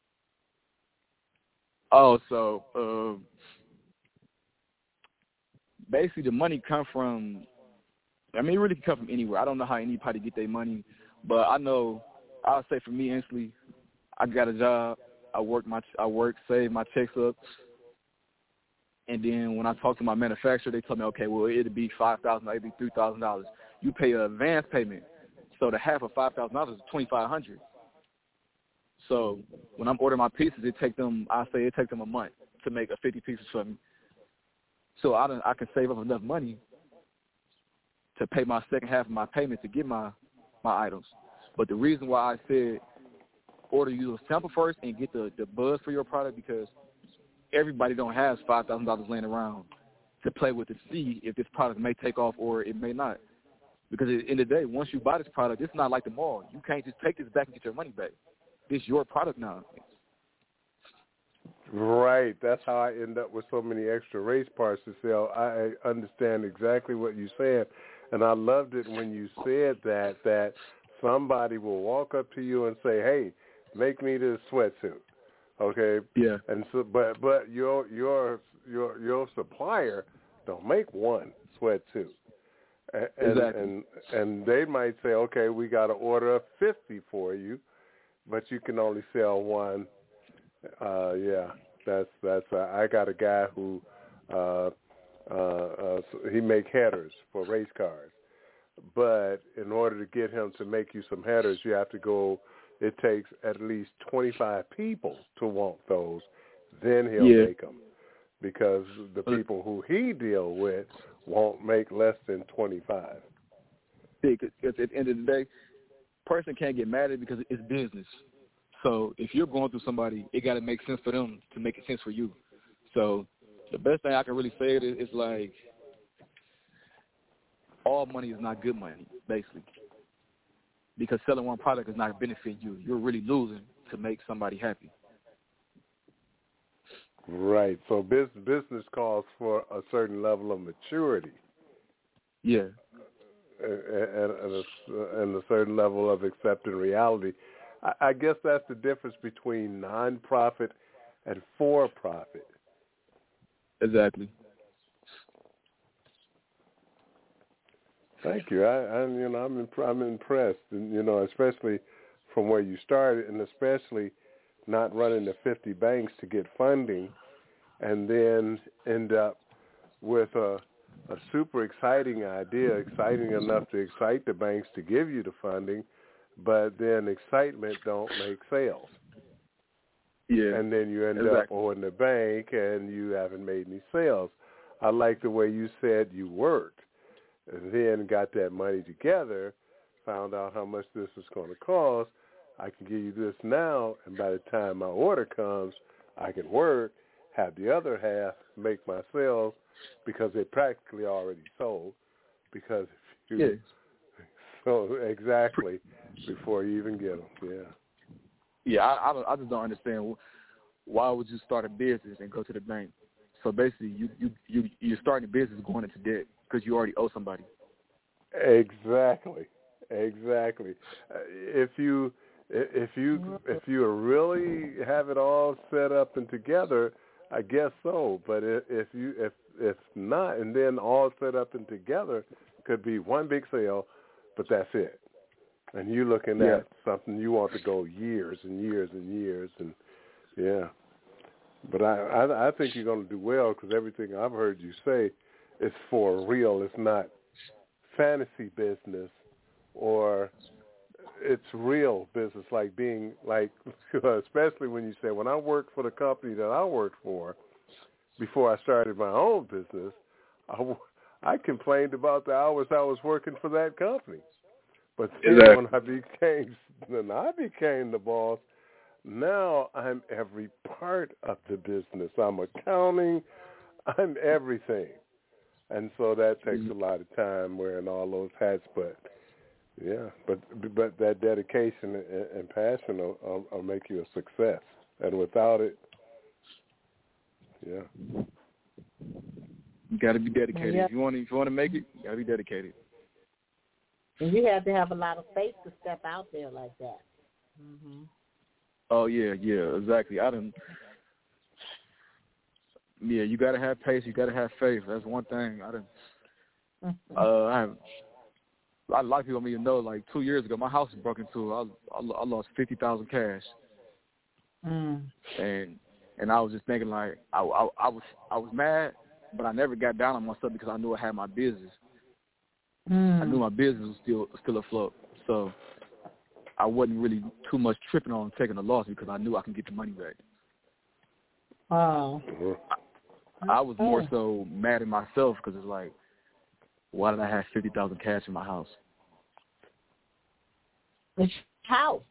Oh, so uh, basically the money come from, I mean, it really can come from anywhere. I don't know how anybody get their money, but I know, I'll say for me instantly, I got a job, I work, my, I work, save my checks up, and then when I talk to my manufacturer, they tell me, okay, well, it'll be five thousand dollars, it'll be three thousand dollars. You pay an advance payment, so the half of five thousand dollars is twenty-five hundred dollars. So when I'm ordering my pieces, it take them, I say it take them a month to make a fifty pieces for me. So I don't, I can save up enough money to pay my second half of my payment to get my, my items. But the reason why I said order you a sample first and get the, the buzz for your product, because everybody don't have five thousand dollars laying around to play with to see if this product may take off or it may not. Because at the end of the day, once you buy this product, it's not like the mall. You can't just take this back and get your money back. It's your product now. Right. That's how I end up with so many extra race parts to sell. I understand exactly what you said, and I loved it when you said that, that somebody will walk up to you and say, hey, make me this sweatsuit. Okay? Yeah. And so, but but your your your your supplier don't make one sweatsuit. And, exactly. And and they might say, okay, we got to order fifty for you, but you can only sell one. Uh, yeah, that's that's. Uh, I got a guy who uh, uh, uh, he make headers for race cars, but in order to get him to make you some headers, you have to go. It takes at least twenty-five people to want those. Then he'll yeah. make them, because the people who he deal with won't make less than twenty-five. Because at the end of the day, person can't get mad at it because it's business. So if you're going through somebody, it got to make sense for them to make it sense for you. So the best thing I can really say is, is like all money is not good money, basically, because selling one product is not benefiting you. You're really losing to make somebody happy. Right. So business business calls for a certain level of maturity. Yeah. And, and, a, and a certain level of accepting reality I, I guess that's the difference between non-profit and for-profit. Exactly. Thank you. I, I you know, I'm imp- I'm impressed, and you know, especially from where you started, and especially not running the fifty banks to get funding, and then end up with a, a super exciting idea, exciting enough to excite the banks to give you the funding, but then excitement don't make sales. Yeah. And then you end exactly. up owing the bank, and you haven't made any sales. I like the way you said you worked. And then got that money together, found out how much this was going to cost. I can give you this now, and by the time my order comes, I can work, have the other half make my sales because they practically already sold. Because if you, yeah. so exactly before you even get them, yeah. Yeah, I, I, don't, I just don't understand why would you start a business and go to the bank. So basically, you you you you're starting a business going into debt because you already owe somebody. Exactly, exactly. Uh, if you if you if you really have it all set up and together, I guess so. But if, if you if if not, and then all set up and together could be one big sale, but that's it. And you're looking yeah. at something you want to go years and years and years, and yeah. But I, I, I think you're going to do well because everything I've heard you say is for real. It's not fantasy business, or it's real business, like being like, especially when you say, when I worked for the company that I worked for before I started my own business, I, I complained about the hours I was working for that company. But then exactly. when I became, when I became the boss, now I'm every part of the business. I'm accounting. I'm everything. And so that takes a lot of time wearing all those hats. But, yeah, but but that dedication and, and passion will, will, will make you a success. And without it, yeah. You got to be dedicated. Yeah. If you want to, if you want to make it, you got to be dedicated. And you have to have a lot of faith to step out there like that. Mm-hmm. Oh, yeah, yeah, exactly. I didn't. Yeah, you got to have pace. You got to have faith. That's one thing. I didn't. Mm-hmm. Uh, I have. A lot of people don't even know. Like two years ago, my house was broken into. I, I, I lost fifty thousand cash. Mm. And and I was just thinking like I, I I was I was mad, but I never got down on myself because I knew I had my business. Mm. I knew my business was still still afloat. So I wasn't really too much tripping on taking a loss because I knew I can get the money back. Wow. I, I was more so mad at myself because it's like, why did I have fifty thousand cash in my house? Which house?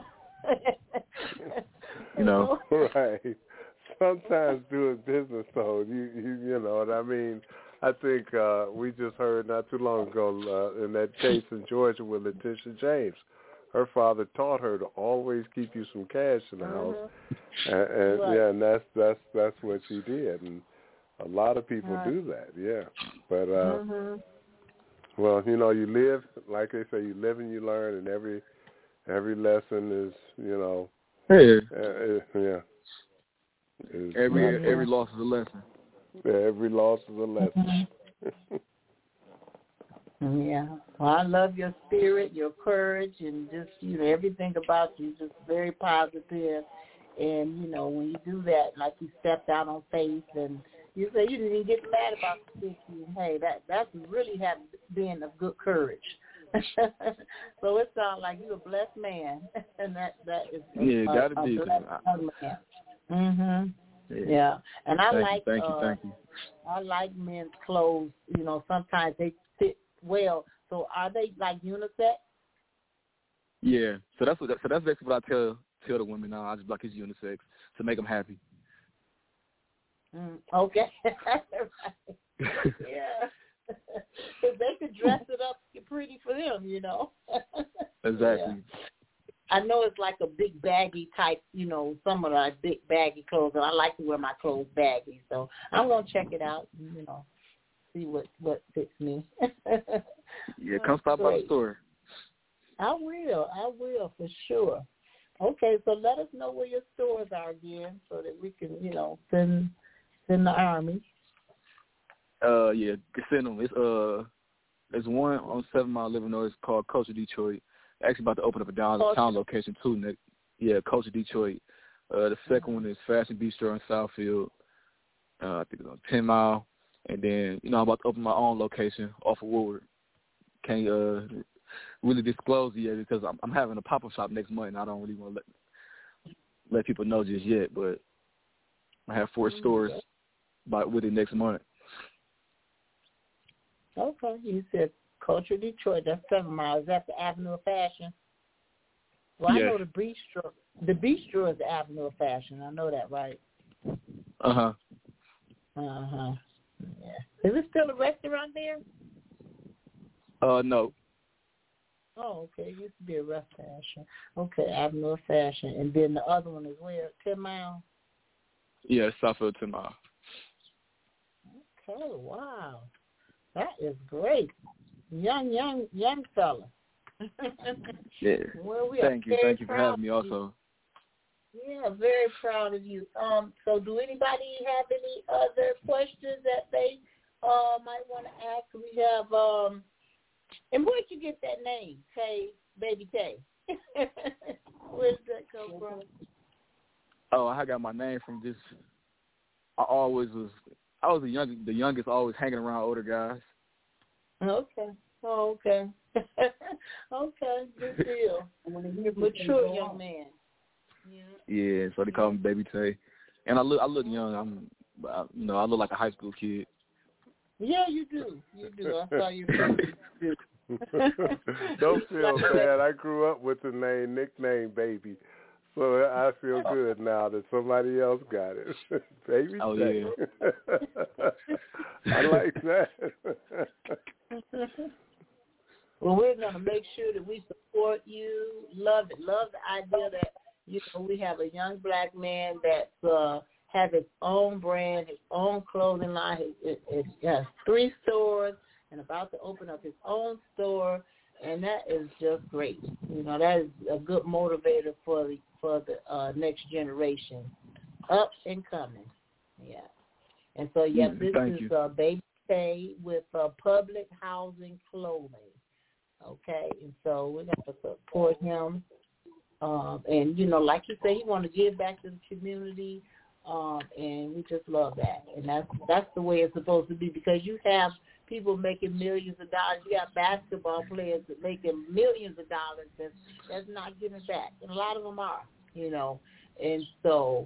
You know, right. Sometimes doing business, though, you you you know what I mean. I think uh, we just heard not too long ago uh, in that case in Georgia with Letitia James. Her father taught her to always keep you some cash in the house, mm-hmm. and, and right. yeah, and that's that's that's what she did, and a lot of people right. do that, yeah. But uh, mm-hmm. well, you know, you live, like they say, you live and you learn, and every every lesson is, you know, yeah, uh, yeah. Is every not, every loss is a lesson. Yeah, every loss is a lesson. Yeah. Well, I love your spirit, your courage, and just, you know, everything about you, just very positive. And, you know, when you do that, like you stepped out on faith and you say you didn't even get mad about the fifty. Hey, that that's really having being of good courage. So it sounds like you're a blessed man, and that that is a, yeah, a, gotta a be. blessed man. Mhm. Yeah. yeah, and I thank like you, thank uh, you, thank you. I like men's clothes. You know, sometimes they fit well. So are they like unisex? Yeah. So that's what. So that's basically what I tell tell the women now. I just like it's unisex to make them happy. Mm, okay. Right. Yeah. If they could dress it up pretty for them, you know. Exactly. Yeah. I know it's like a big baggy type, you know, some of the big baggy clothes, and I like to wear my clothes baggy, so I'm gonna check it out, and, you know, see what what fits me. Yeah, come stop by the store. I will, I will for sure. Okay, so let us know where your stores are again so that we can, you know, send send the army. Uh, yeah, send them. It's uh, there's one on Seven Mile, Illinois. It's called Culture Detroit. Actually, about to open up a downtown location too, Nick. Yeah, Culture Detroit. Uh, the second mm-hmm. one is Fashion Bistro in Southfield. Uh, I think it's on Ten Mile, and then you know I'm about to open my own location off of Woodward. Can't uh really disclose it yet because I'm, I'm having a pop-up shop next month, and I don't really want to let let people know just yet. But I have four mm-hmm. stores by with it next month. Okay, you said Culture Detroit. That's Seven Mile. Is that the Avenue of Fashion? Well, yes. I know the bistro. The bistro is the Avenue of Fashion. I know that, right? Uh huh. Uh huh. Yeah. Is it still a restaurant there? Uh, no. Oh, okay. It used to be a rough fashion. Okay, Avenue of Fashion. And then the other one is where? Ten Mile? Yeah, Southfield Ten Mile. Okay, wow. That is great. Young, young, young fella. Yeah. Well, we Thank you. Thank you for having me you. also. Yeah, very proud of you. Um, so do anybody have any other questions that they uh, might want to ask? We have, um, and where'd you get that name, Tay, Baby Tay? Where did that come from? Oh, I got my name from just, I always was, I was the young, the youngest, always hanging around older guys. Okay. Oh, okay. Okay, good deal. Mature young man. Yeah. Yeah, so they call me Baby Tay, and I look, I look young. I'm, you know, I look like a high school kid. Yeah, you do. You do. I saw you. Don't feel bad. I grew up with the name, nickname Baby, so I feel good now that somebody else got it. Baby oh, Tay. Yeah. I like that. Well, we're going to make sure that we support you. Love it. Love the idea that, you know, we have a young black man that uh, has his own brand, his own clothing line. It, it, it has three stores and about to open up his own store, and that is just great. You know, that is a good motivator for the for the uh, next generation, up and coming. Yeah. And so, yeah, mm, this thank is you. uh, Baby Tay with uh, Public Housing Clothing. Okay, and so we're going to support him. Um, and, you know, like you say, he want to give back to the community, um, and we just love that. And that's that's the way it's supposed to be, because you have people making millions of dollars. You got basketball players that making millions of dollars that's, that's not giving back. And a lot of them are, you know. And so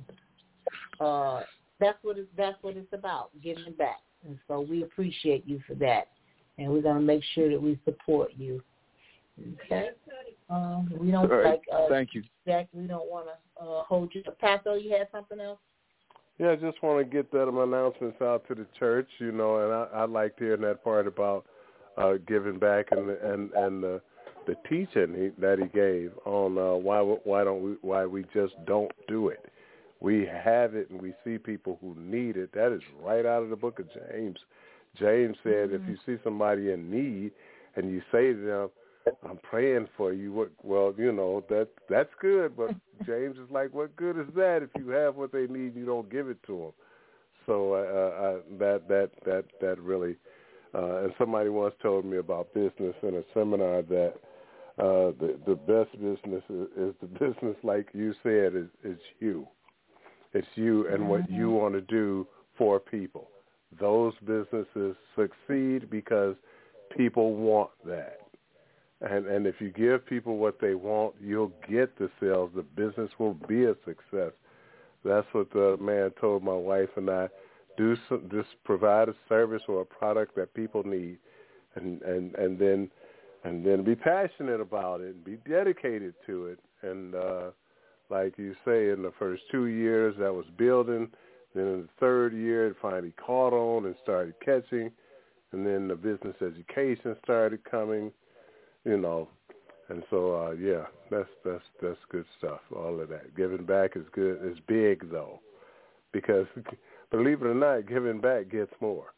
uh, that's what it's, that's what it's about, giving back. And so we appreciate you for that. And we're going to make sure that we support you. Okay? Um, we don't right. like uh, Thank you. Jack, we don't want to uh, hold you. Pastor, you had something else? Yeah, I just want to get that announcements out to the church, you know, and I, I liked hearing that part about uh, giving back and and and the the teaching he, that he gave on uh, why why don't we why we just don't do it. We have it and we see people who need it. That is right out of the book of James. James said, mm-hmm. if you see somebody in need and you say to them, I'm praying for you, well, you know, that that's good, but James is like, what good is that if you have what they need and you don't give it to them? So uh, uh, that that that that really, uh, and somebody once told me about business in a seminar that uh, the the best business is, is the business, like you said, is, is you. It's you and what you want to do for people. Those businesses succeed because people want that. And and if you give people what they want, you'll get the sales. The business will be a success. That's what the man told my wife and I. Do some, just provide a service or a product that people need, and, and, and then and then be passionate about it and be dedicated to it. And uh, like you say, in the first two years, that was building. Then in the third year, it finally caught on and started catching. And then the business education started coming. You know, and so uh, yeah, that's that's that's good stuff. All of that giving back is good. It's big though, because believe it or not, giving back gets more.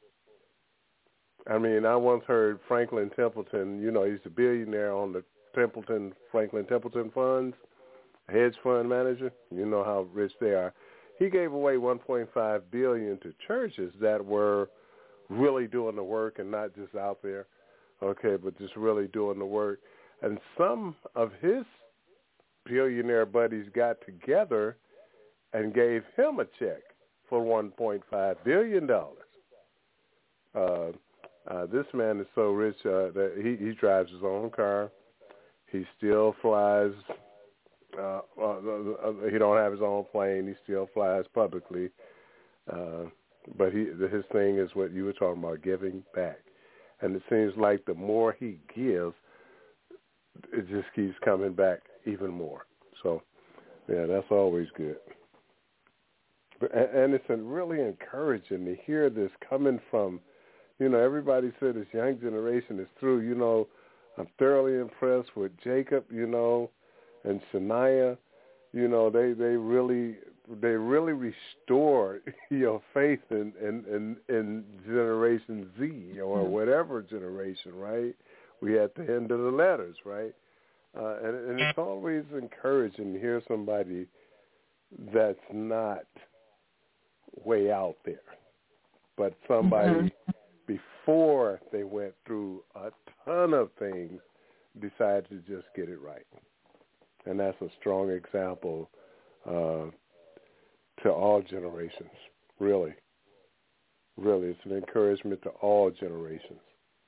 I mean, I once heard Franklin Templeton. You know, he's a billionaire on the Templeton Franklin Templeton funds, hedge fund manager. You know how rich they are. He gave away one point five billion dollars to churches that were really doing the work and not just out there, okay, but just really doing the work. And some of his billionaire buddies got together and gave him a check for one point five billion dollars. Uh, uh, this man is so rich uh, that he, he drives his own car. He still flies. Uh, uh, uh, he don't have his own plane. He still flies publicly. Uh, but he, his thing is what you were talking about, giving back. And it seems like the more he gives, it just keeps coming back even more. So, yeah, that's always good. But, and it's really encouraging to hear this coming from, you know, everybody said this young generation is through. You know, I'm thoroughly impressed with Jacob, you know, and Shania. You know, they, they really they really restore your faith in, in, in, in Generation Z or whatever generation, right? We at the end of the letters, right? Uh, and, and it's always encouraging to hear somebody that's not way out there, but somebody before they went through a ton of things decided to just get it right. And that's a strong example uh, to all generations, really. Really, it's an encouragement to all generations.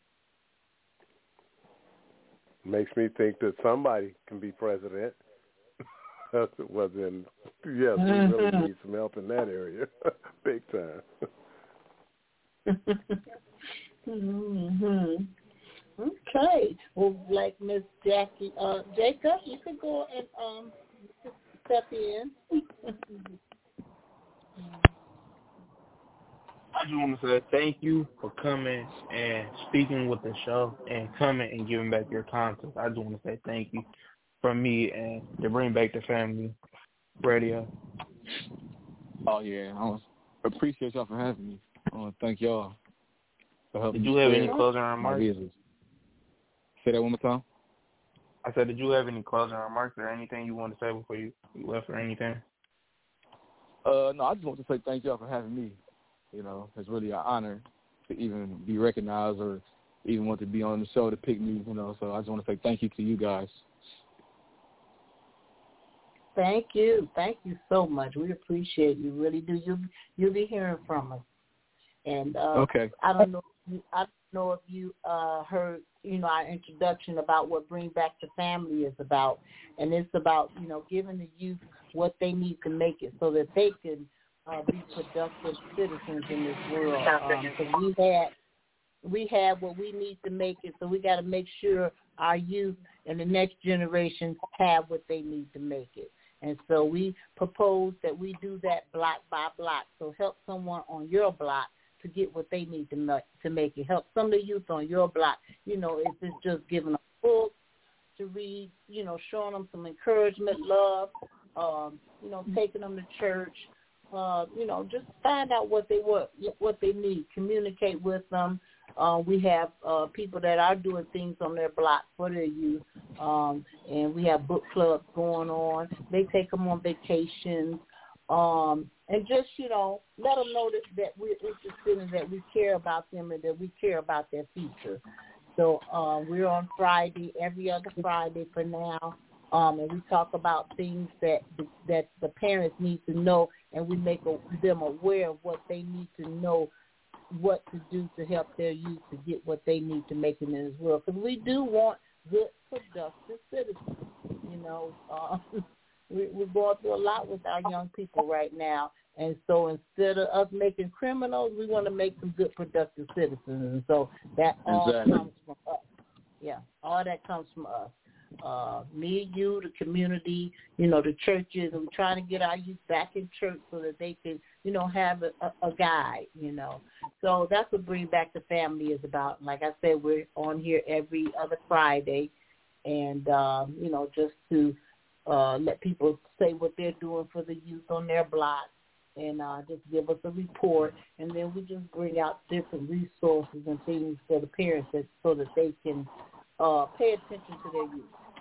Makes me think that somebody can be president. Well, then, yes, we really need some help in that area, big time. mm-hmm. Okay. Well, like Miss Jackie, uh, Jacob, you can go and um, step in. I just want to say thank you for coming and speaking with the show and coming and giving back your time to us. I just want to say thank you from me and to bring back the family radio. Oh, yeah. I appreciate y'all for having me. I want to thank y'all for helping. Did you have any closing remarks? Say that one more time. I said, did you have any closing remarks or anything you want to say before you left or anything? Uh, no, I just want to say thank y'all for having me. You know, it's really an honor to even be recognized or even want to be on the show to pick me, you know, so I just want to say thank you to you guys. Thank you. Thank you so much. We appreciate you. Really do. You'll, you'll be hearing from us. And uh, okay. I don't know if you, I don't know if you uh, heard, you know, our introduction about what Bring Back the Family is about. And it's about, you know, giving the youth what they need to make it so that they can uh, be productive citizens in this world. Because um, we had we have what we need to make it, so we got to make sure our youth and the next generation have what they need to make it. And so we propose that we do that block by block. So help someone on your block to get what they need to make, to make it. Help some of the youth on your block. You know, if it's just giving them books to read, you know, showing them some encouragement, love, um, you know, taking them to church, uh, you know, just find out what they what what they need. Communicate with them. Uh, we have uh, people that are doing things on their block for their youth, um, and we have book clubs going on. They take them on vacations, um, and just, you know, let them know that, that we're interested and that we care about them and that we care about their future. So uh, we're on Friday, every other Friday for now, um, and we talk about things that that the parents need to know, and we make a, them aware of what they need to know, what to do to help their youth to get what they need to make it in this world. Because we do want good, productive citizens. You know, uh, we, we're going through a lot with our young people right now. And so instead of us making criminals, we want to make them good, productive citizens. And so that all exactly. comes from us. Yeah, all that comes from us. Uh, me, you, the community, you know, the churches, and we're trying to get our youth back in church so that they can, you know, have a, a, a guide, you know. So that's what Bring Back the Family is about. Like I said, we're on here every other Friday, and, um, you know, just to uh, let people say what they're doing for the youth on their block, and uh, just give us a report, and then we just bring out different resources and things for the parents that, so that they can uh, pay attention to their youth.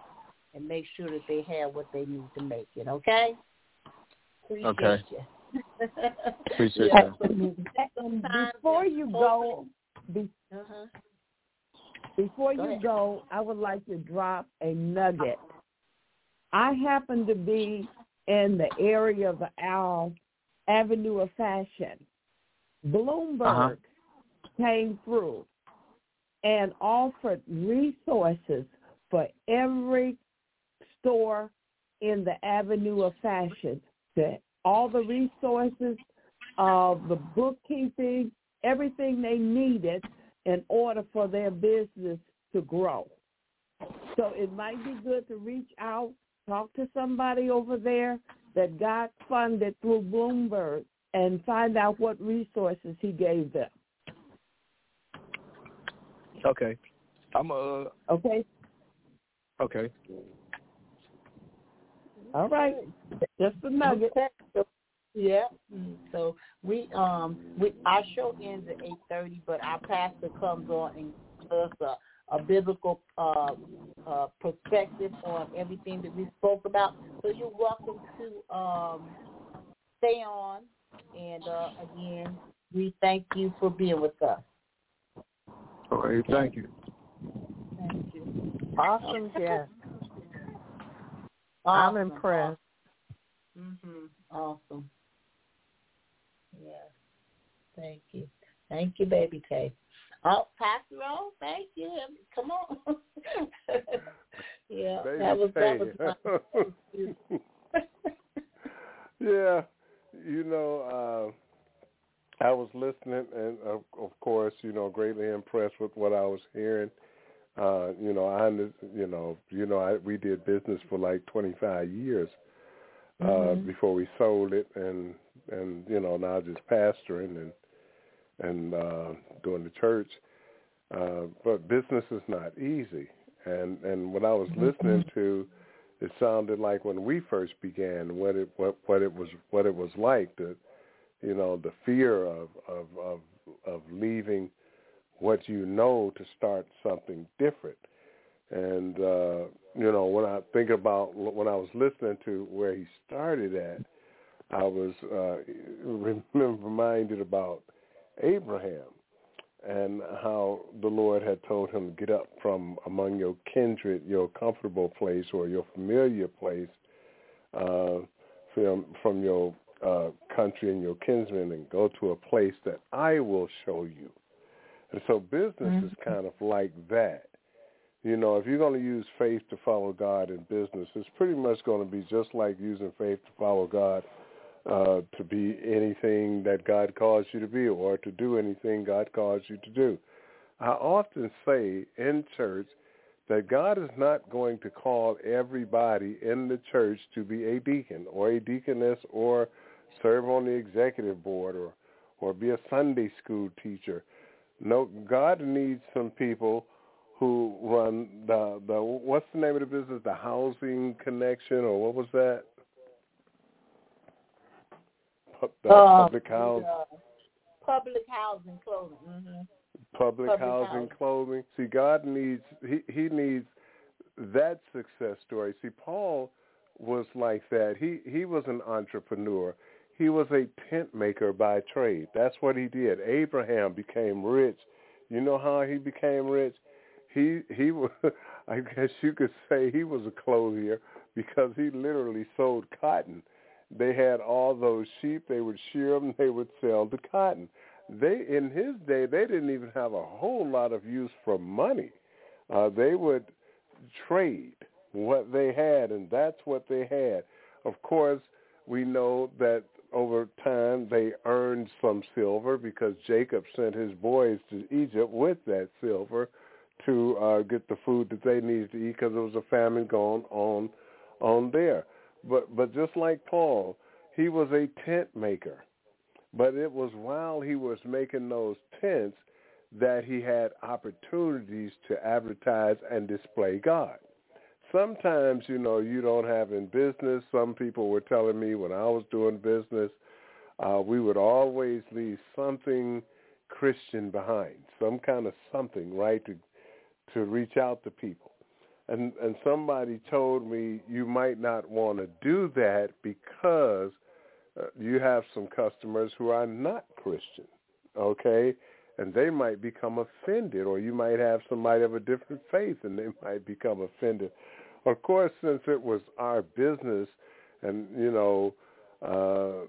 and make sure that they have what they need to make it, okay? Appreciate okay. you. Appreciate yeah, you. And before you go, be, uh-huh. before Go you ahead. go, I would like to drop a nugget. I happen to be in the area of our Avenue of Fashion. Bloomberg Uh-huh. came through and offered resources for every store in the Avenue of Fashion. The, all the resources of the bookkeeping, everything they needed in order for their business to grow. So it might be good to reach out, talk to somebody over there that got funded through Bloomberg and find out what resources he gave them. Okay. I'm uh Okay? okay. All right. Just a nugget. Yeah. So we um we our show ends at eight thirty, but our pastor comes on and gives us a, a biblical uh, uh, perspective on everything that we spoke about. So you're welcome to um, stay on. And uh, again, we thank you for being with us. All right. Thank you. Thank you. Awesome guest. Awesome. I'm impressed. Mhm. Awesome. Yes. Thank you. Thank you, Baby Tay. Oh, Pastor O, thank you. Come on. yeah, Baby that was Tay. that was. Yeah, you know, uh, I was listening, and of, of course, you know, greatly impressed with what I was hearing. Uh, you know, I, you know, you know, I, we did business for like twenty-five years uh, mm-hmm. before we sold it, and and you know, now just pastoring and and uh, doing the church. Uh, but business is not easy, and and what I was mm-hmm. listening to, it sounded like when we first began, what it what, what it was what it was like, the you know the fear of of of, of leaving what you know to start something different. And, uh, you know, when I think about when I was listening to where he started at, I was uh, reminded about Abraham and how the Lord had told him to get up from among your kindred, your comfortable place or your familiar place, uh, from, from your uh, country and your kinsmen, and go to a place that I will show you. And so business mm-hmm. is kind of like that. You know, if you're going to use faith to follow God in business, it's pretty much going to be just like using faith to follow God uh, to be anything that God calls you to be or to do anything God calls you to do. I often say in church that God is not going to call everybody in the church to be a deacon or a deaconess or serve on the executive board or, or be a Sunday school teacher. No, God needs some people who run the, the, what's the name of the business, the Housing Connection, or what was that? The uh, public housing. Uh, public housing clothing. Mm-hmm. Public, public housing, housing clothing. See, God needs, he, he needs that success story. See, Paul was like that. He, he was an entrepreneur. He was a tent maker by trade. That's what he did. Abraham became rich. You know how he became rich? He he was, I guess you could say he was a clothier because he literally sold cotton. They had all those sheep. They would shear them. They would sell the cotton. They in his day, they didn't even have a whole lot of use for money. Uh, they would trade what they had, and that's what they had. Of course, we know that over time they earned some silver because Jacob sent his boys to Egypt with that silver to uh, get the food that they needed to eat because there was a famine going on on there. But but just like Paul, he was a tent maker. But it was while he was making those tents that he had opportunities to advertise and display God. Sometimes, you know, you don't have in business. Some people were telling me when I was doing business, uh, we would always leave something Christian behind, some kind of something, right, to to reach out to people. And, and somebody told me you might not want to do that because uh, you have some customers who are not Christian, okay? And they might become offended, or you might have somebody of a different faith and they might become offended. Of course, since it was our business and, you know, uh,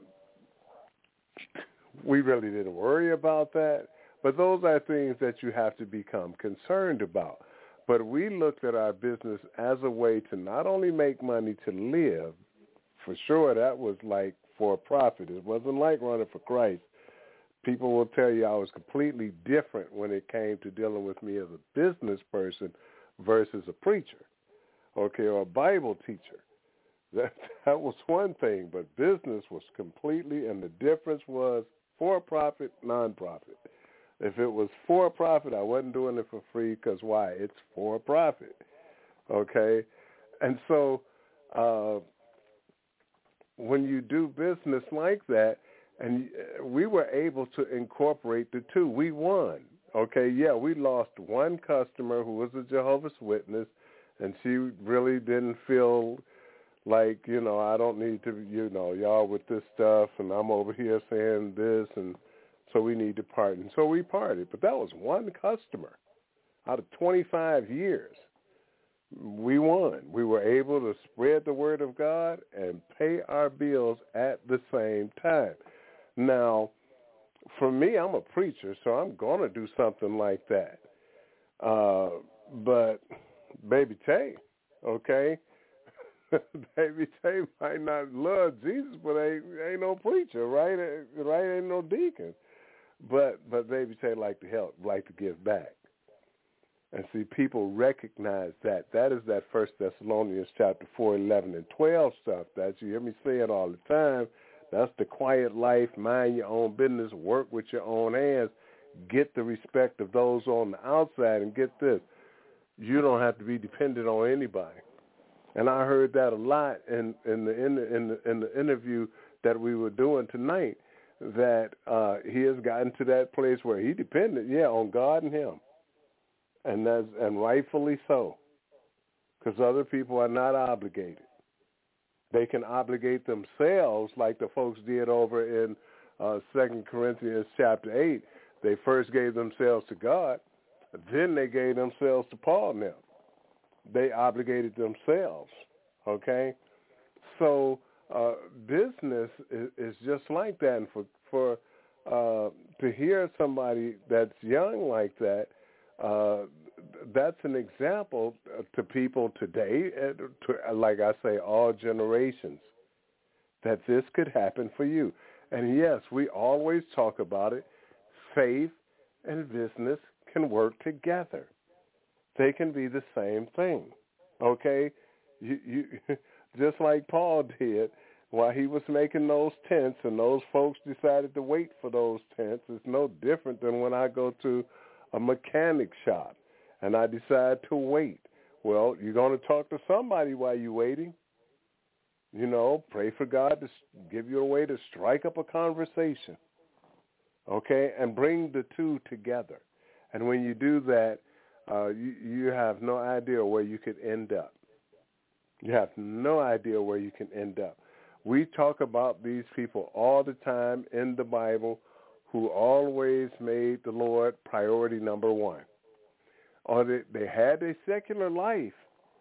we really didn't worry about that. But those are things that you have to become concerned about. But we looked at our business as a way to not only make money to live, for sure that was like for profit. It wasn't like running for Christ. People will tell you I was completely different when it came to dealing with me as a business person versus a preacher, okay, or a Bible teacher. That, that was one thing, but business was completely, and the difference was for-profit, non-profit. If it was for-profit, I wasn't doing it for free because why? It's for-profit, okay? And so uh, when you do business like that, and we were able to incorporate the two, we won, okay? Yeah, we lost one customer who was a Jehovah's Witness, and she really didn't feel like, you know, I don't need to, you know, y'all with this stuff, and I'm over here saying this, and so we need to part. And so we parted. But that was one customer out of twenty-five years. We won. We were able to spread the word of God and pay our bills at the same time. Now, for me, I'm a preacher, so I'm going to do something like that. Uh, but Baby Tay, okay, Baby Tay might not love Jesus, but ain't, ain't no preacher, right? Right? Ain't no deacon. But but Baby Tay like to help, like to give back. And see, people recognize that. That is that First Thessalonians chapter four, eleven, and twelve stuff that you hear me say it all the time. That's the quiet life, mind your own business, work with your own hands, get the respect of those on the outside, and get this, you don't have to be dependent on anybody. And I heard that a lot in, in, the, in, the, in, the, in the interview that we were doing tonight, that uh, he has gotten to that place where he depended, yeah, on God and him. And that's, and rightfully so, because other people are not obligated. They can obligate themselves like the folks did over in uh, Second Corinthians chapter eight. They first gave themselves to God, then they gave themselves to Paul now. They obligated themselves, okay? So uh, business is, is just like that. And for, for uh, to hear somebody that's young like that, Uh, that's an example to people today, to, like I say, all generations, that this could happen for you. And yes, we always talk about it. Faith and business can work together. They can be the same thing, okay? You, you, just like Paul did while he was making those tents, and those folks decided to wait for those tents. It's no different than when I go to a mechanic shop, and I decide to wait. Well, you're going to talk to somebody while you're waiting. You know, pray for God to give you a way to strike up a conversation, okay, and bring the two together. And when you do that, uh, you, you have no idea where you could end up. You have no idea where you can end up. We talk about these people all the time in the Bible who always made the Lord priority number one. Or they, they had a secular life,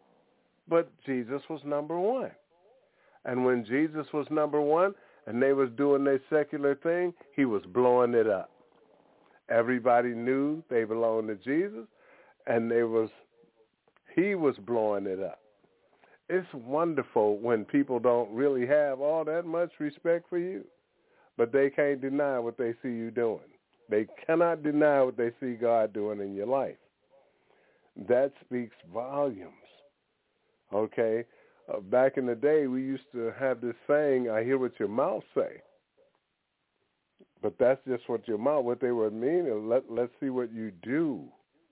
but Jesus was number one. And when Jesus was number one and they was doing their secular thing, he was blowing it up. Everybody knew they belonged to Jesus, and they was he was blowing it up. It's wonderful when people don't really have all that much respect for you, but they can't deny what they see you doing. They cannot deny what they see God doing in your life. That speaks volumes, okay? Uh, back in the day, we used to have this saying, I hear what your mouth say. But that's just what your mouth, what they were meaning. Let, let's see what you do.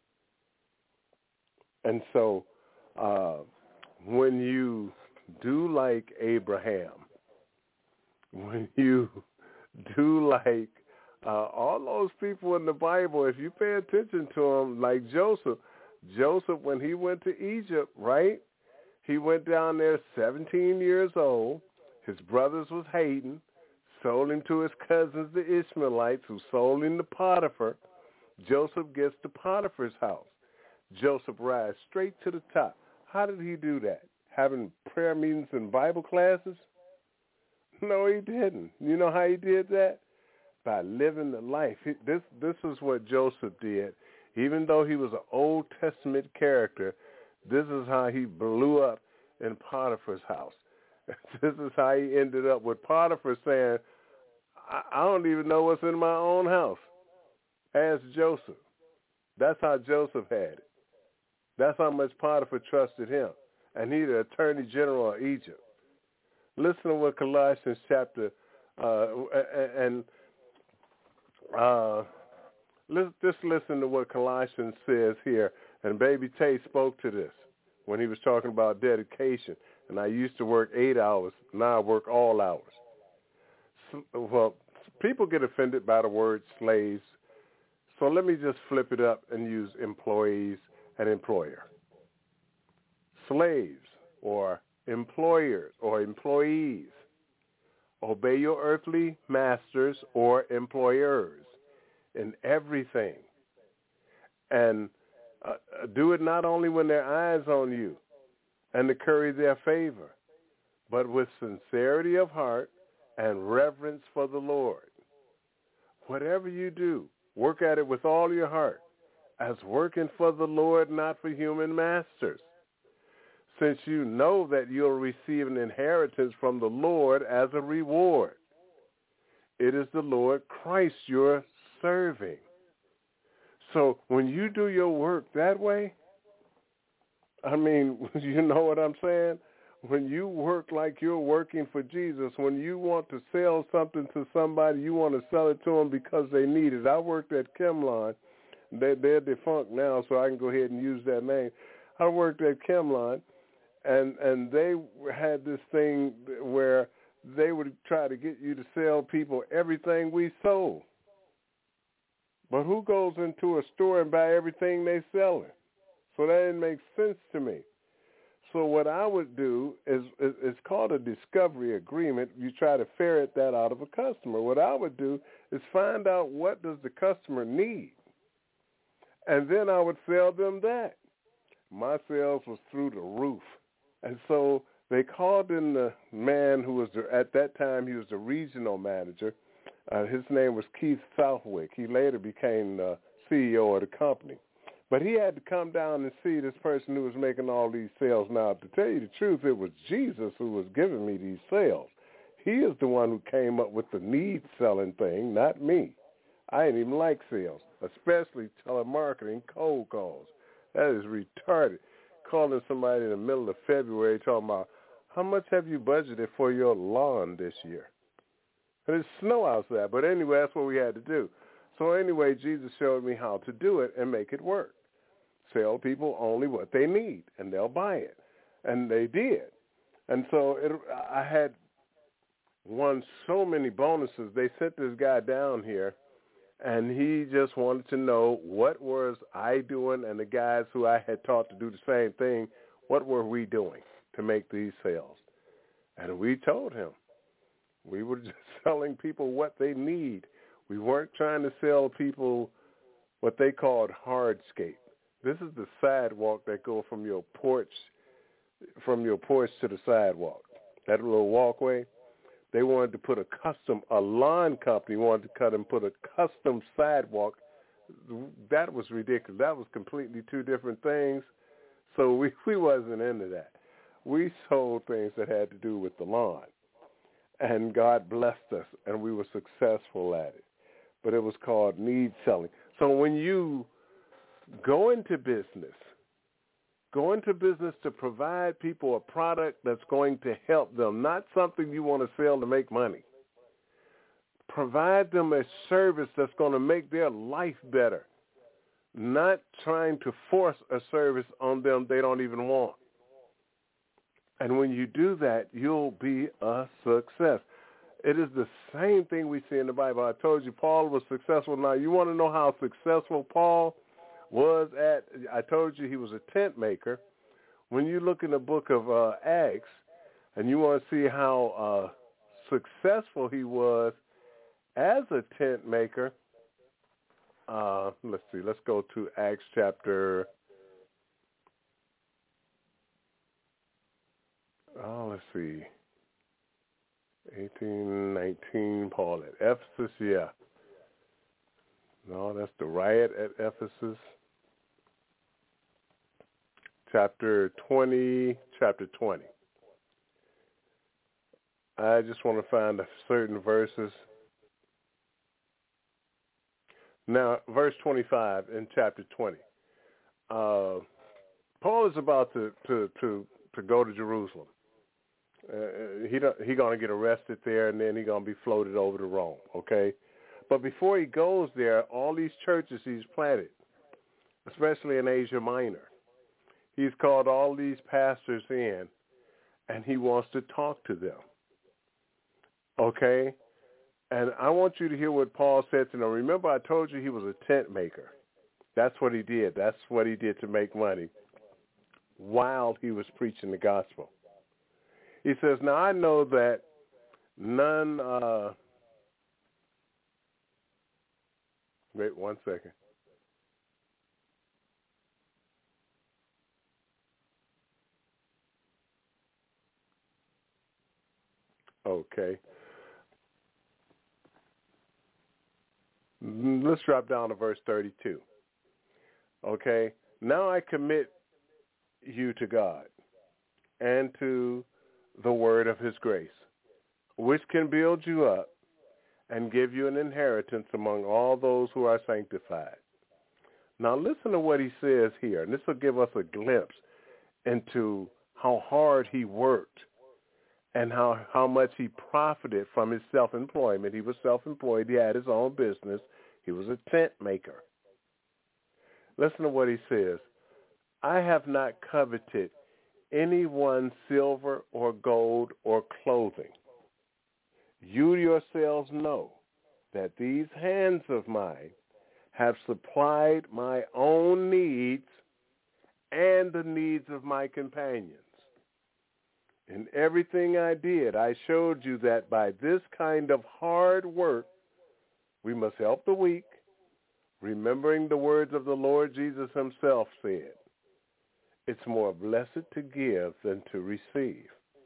And so uh, when you do like Abraham, when you do like uh, all those people in the Bible, if you pay attention to them, like Joseph, Joseph, when he went to Egypt, right, he went down there seventeen years old. His brothers was hating, sold him to his cousins, the Ishmaelites, who sold him to Potiphar. Joseph gets to Potiphar's house. Joseph rises straight to the top. How did he do that? Having prayer meetings and Bible classes? No, he didn't. You know how he did that? By living the life. He, this, this is what Joseph did. Even though he was an Old Testament character, this is how he blew up in Potiphar's house. This is how he ended up with Potiphar saying, I, I don't even know what's in my own house. Ask Joseph. That's how Joseph had it. That's how much Potiphar trusted him. And he's the Attorney General of Egypt. Listen to what Colossians chapter, uh, and uh, let's just listen to what Colossians says here. And Baby Tay spoke to this when he was talking about dedication. And I used to work eight hours. Now I work all hours. So, well, people get offended by the word slaves. So let me just flip it up and use employees and employer. Slaves or employers or employees, obey your earthly masters or employers in everything. And uh, do it not only when their eyes on you and to curry their favor, but with sincerity of heart and reverence for the Lord. Whatever you do, work at it with all your heart, as working for the Lord, not for human masters, since you know that you'll receive an inheritance from the Lord as a reward. It is the Lord Christ you're serving. So when you do your work that way, I mean, you know what I'm saying? When you work like you're working for Jesus, when you want to sell something to somebody, you want to sell it to them because they need it. I worked at Chemlon. They, they're defunct now, so I can go ahead and use that name. I worked at Chemlon, and and they had this thing where they would try to get you to sell people everything we sold. But who goes into a store and buy everything they selling? So that didn't make sense to me. So what I would do is, is it's called a discovery agreement. You try to ferret that out of a customer. What I would do is find out what does the customer need, and then I would sell them that. My sales was through the roof. And so they called in the man who was, the, at that time, he was the regional manager. Uh, his name was Keith Southwick. He later became the C E O of the company. But he had to come down and see this person who was making all these sales. Now, to tell you the truth, it was Jesus who was giving me these sales. He is the one who came up with the need-selling thing, not me. I didn't even like sales, especially telemarketing, cold calls. That is retarded. Calling somebody in the middle of February talking about, how much have you budgeted for your lawn this year? And it's snow outside, but anyway, that's what we had to do. So anyway, Jesus showed me how to do it and make it work. Sell people only what they need, and they'll buy it. And they did. And so it, I had won so many bonuses. They sent this guy down here, and he just wanted to know what was I doing and the guys who I had taught to do the same thing, what were we doing to make these sales? And we told him. We were just selling people what they need. We weren't trying to sell people what they called hardscape. This is the sidewalk that go from your porch, from your porch to the sidewalk. That little walkway. They wanted to put a custom, a lawn company wanted to cut and put a custom sidewalk. That was ridiculous. That was completely two different things. So we, we wasn't into that. We sold things that had to do with the lawn. And God blessed us, and we were successful at it. But it was called need selling. So when you go into business, go into business to provide people a product that's going to help them, not something you want to sell to make money. Provide them a service that's going to make their life better, not trying to force a service on them they don't even want. And when you do that, you'll be a success. It is the same thing we see in the Bible. I told you Paul was successful. Now, you want to know how successful Paul was at, I told you he was a tent maker. When you look in the book of uh, Acts and you want to see how uh, successful he was as a tent maker, uh, let's see, let's go to Acts chapter, oh, let's see, eighteen, nineteen, Paul at Ephesus, yeah. No, that's the riot at Ephesus. Chapter twenty, chapter twenty. I just want to find certain verses. Now, verse twenty-five in chapter twenty. Uh, Paul is about to, to, to, to go to Jerusalem. Uh, he don't, he going to get arrested there, and then he's going to be floated over to Rome, okay? But before he goes there, all these churches he's planted, especially in Asia Minor, he's called all these pastors in, and he wants to talk to them, okay? And I want you to hear what Paul said to them. Remember, I told you he was a tent maker. That's what he did. That's what he did to make money while he was preaching the gospel. He says, now I know that none, uh, wait one second. Okay. Let's drop down to verse thirty-two. Okay. Now I commit you to God and to the word of his grace, which can build you up and give you an inheritance among all those who are sanctified. Now listen to what he says here, and this will give us a glimpse into how hard he worked and how, how much he profited from his self-employment. He was self-employed. He had his own business. He was a tent maker. Listen to what he says. I have not coveted anyone's silver or gold or clothing. You yourselves know that these hands of mine have supplied my own needs and the needs of my companions. In everything I did, I showed you that by this kind of hard work, we must help the weak, remembering the words of the Lord Jesus himself said, it's more blessed to give than to receive.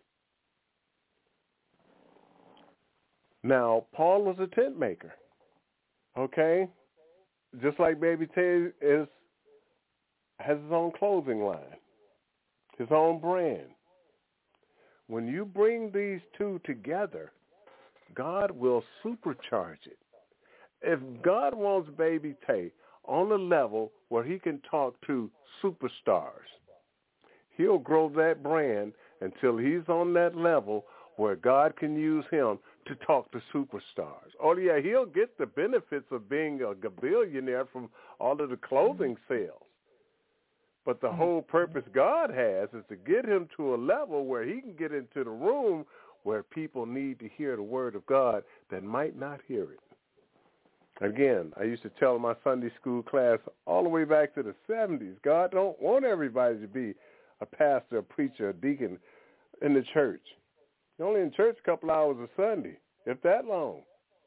Now, Paul was a tent maker, okay? Just like Baby Tay is, has his own clothing line, his own brand. When you bring these two together, God will supercharge it. If God wants Baby Tay on a level where he can talk to superstars, he'll grow that brand until he's on that level where God can use him to talk to superstars. Oh, yeah, he'll get the benefits of being a billionaire from all of the clothing sales. But the whole purpose God has is to get him to a level where he can get into the room where people need to hear the word of God that might not hear it. Again, I used to tell my Sunday school class all the way back to the seventies, God don't want everybody to be a pastor, a preacher, a deacon in the church. You're only in church a couple hours a Sunday, if that long.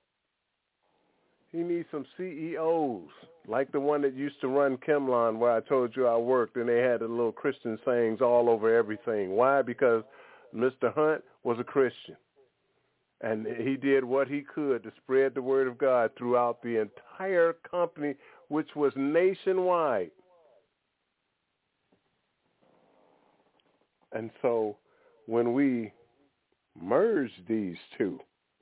He needs some C E Os, like the one that used to run Kimlon where I told you I worked, and they had the little Christian sayings all over everything. Why? Because Mister Hunt was a Christian, and he did what he could to spread the word of God throughout the entire company, which was nationwide. And so when we merge these two,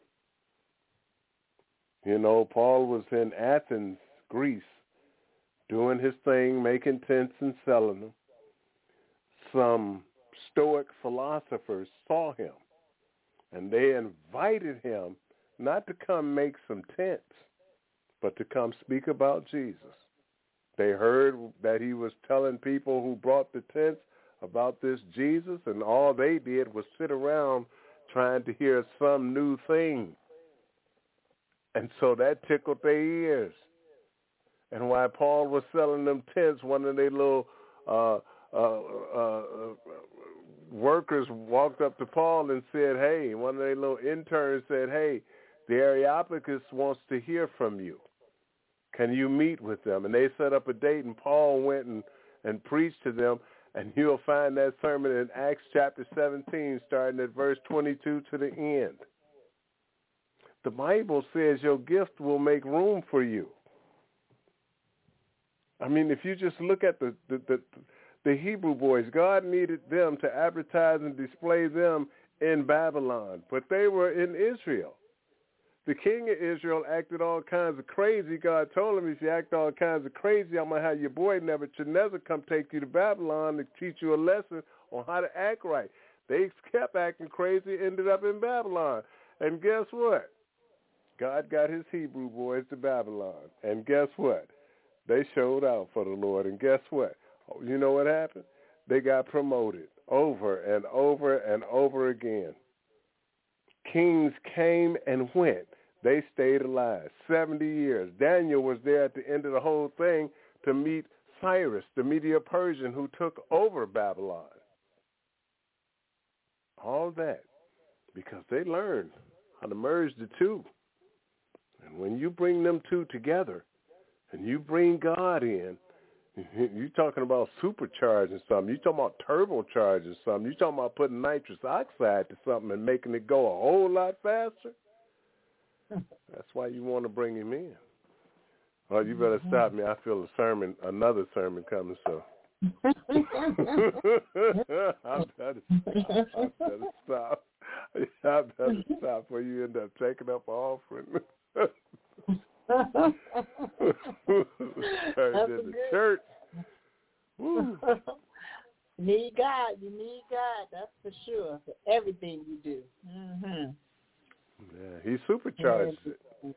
you know, Paul was in Athens, Greece, doing his thing, making tents and selling them. Some Stoic philosophers saw him, and they invited him not to come make some tents, but to come speak about Jesus. They heard that he was telling people who brought the tents about this Jesus, and all they did was sit around trying to hear some new thing. And so that tickled their ears. And while Paul was selling them tents, one of their little uh, uh, uh, workers walked up to Paul and said, hey, one of their little interns said, hey, the Areopagus wants to hear from you. Can you meet with them? And they set up a date, and Paul went and, and preached to them. And you'll find that sermon in Acts chapter seventeen, starting at verse twenty-two to the end. The Bible says your gift will make room for you. I mean, if you just look at the, the, the, the Hebrew boys, God needed them to advertise and display them in Babylon, but they were in Israel. The king of Israel acted all kinds of crazy. God told him, if you act all kinds of crazy, I'm going to have your boy Nebuchadnezzar come take you to Babylon to teach you a lesson on how to act right. They kept acting crazy, ended up in Babylon. And guess what? God got his Hebrew boys to Babylon. And guess what? They showed out for the Lord. And guess what? You know what happened? They got promoted over and over and over again. Kings came and went. They stayed alive seventy years. Daniel was there at the end of the whole thing to meet Cyrus, the Medo-Persian, who took over Babylon. All that because they learned how to merge the two. And when you bring them two together and you bring God in, you're talking about supercharging something. You're talking about turbocharging something. You're talking about putting nitrous oxide to something and making it go a whole lot faster. That's why you want to bring him in. Oh, you better stop me. I feel a sermon, another sermon coming, so. I better stop. I better stop. I better stop before you end up taking up an offering. Turned into church. You need God. You need God. That's for sure. For everything you do. Mm-hmm. Yeah, he supercharged it.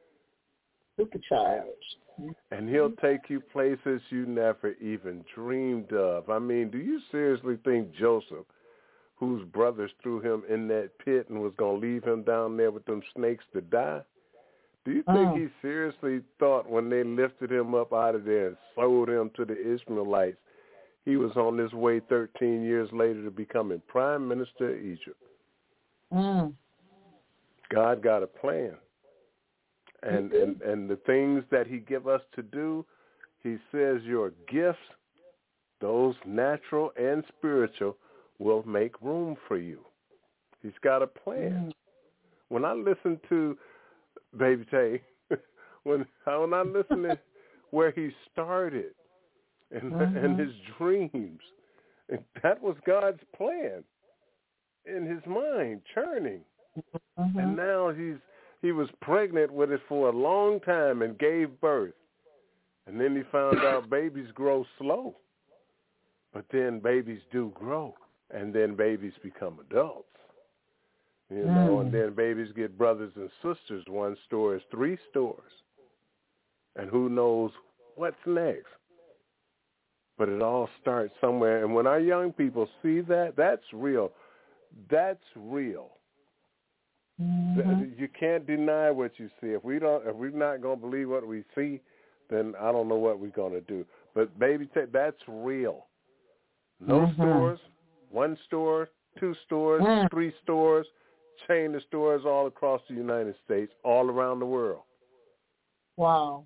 Supercharged. And he'll take you places you never even dreamed of. I mean, do you seriously think Joseph, whose brothers threw him in that pit and was going to leave him down there with them snakes to die, do you think oh. he seriously thought when they lifted him up out of there and sold him to the Ishmaelites, he was on his way thirteen years later to becoming prime minister of Egypt? Mm. God got a plan. And, mm-hmm. and and the things that he give us to do, he says your gifts, those natural and spiritual, will make room for you. He's got a plan. Mm. When I listen to Baby Tay, when, when I listen to where he started and, mm-hmm. and his dreams, and that was God's plan in his mind, churning. Mm-hmm. And now he's he was pregnant with it for a long time and gave birth. And then he found out babies grow slow. But then babies do grow. And then babies become adults. You mm. know, and then babies get brothers and sisters. One store is three stores. And who knows what's next. But it all starts somewhere. And when our young people see that, that's real. That's real. Mm-hmm. You can't deny what you see. If we don't, if we're not going to believe what we see, then I don't know what we're going to do. But baby, that's real. No mm-hmm. stores, one store, two stores, mm. three stores, chain of stores all across the United States, all around the world. Wow.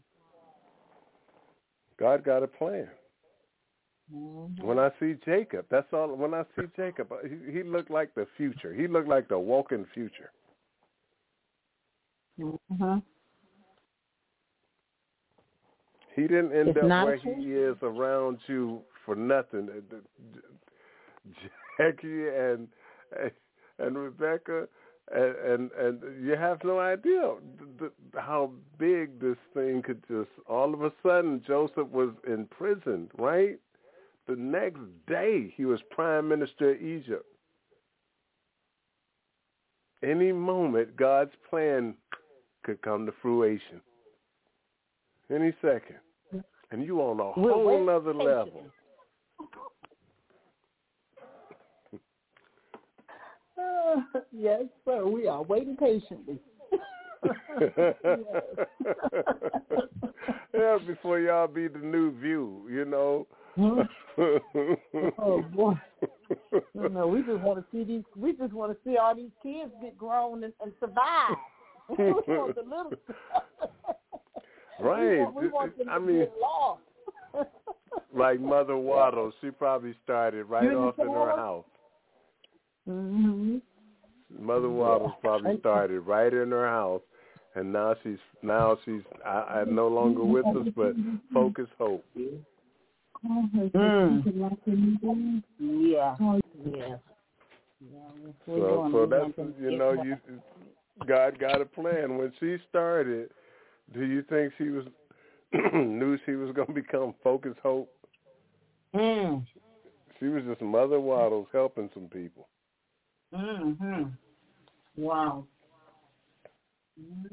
God got a plan. Mm-hmm. When I see Jacob, that's all. When I see Jacob, he, he looked like the future. He looked like the walking future. Mm-hmm. He didn't end it's up where true. he is around you for nothing. Jackie and and Rebecca, and and, and you have no idea the, the, how big this thing could just. All of a sudden, Joseph was in prison, right? The next day, he was prime minister of Egypt. Any moment, God's plan could come to fruition. Any second. And you on a We're whole other level. Uh, yes, sir. We are waiting patiently. yeah, before y'all be the new View, you know. Oh boy! No, no, we just want to see these. We just want to see all these kids get grown and, and survive. We want the little stuff. Right. We want, we want them I to mean, get lost. Like Mother Waddle, she probably started right You off in her understand? house. Mm-hmm. Mother Waddles probably started right in her house, and now she's now she's I, I no longer with us, but Focus Hope. Mm. Yeah. Yeah. So so that's you know you God got a plan. When she started, do you think she was knew she was going to become Focus Hope? Mm. She was just Mother Waddles helping some people. Mm-hmm. Wow. Mm-hmm.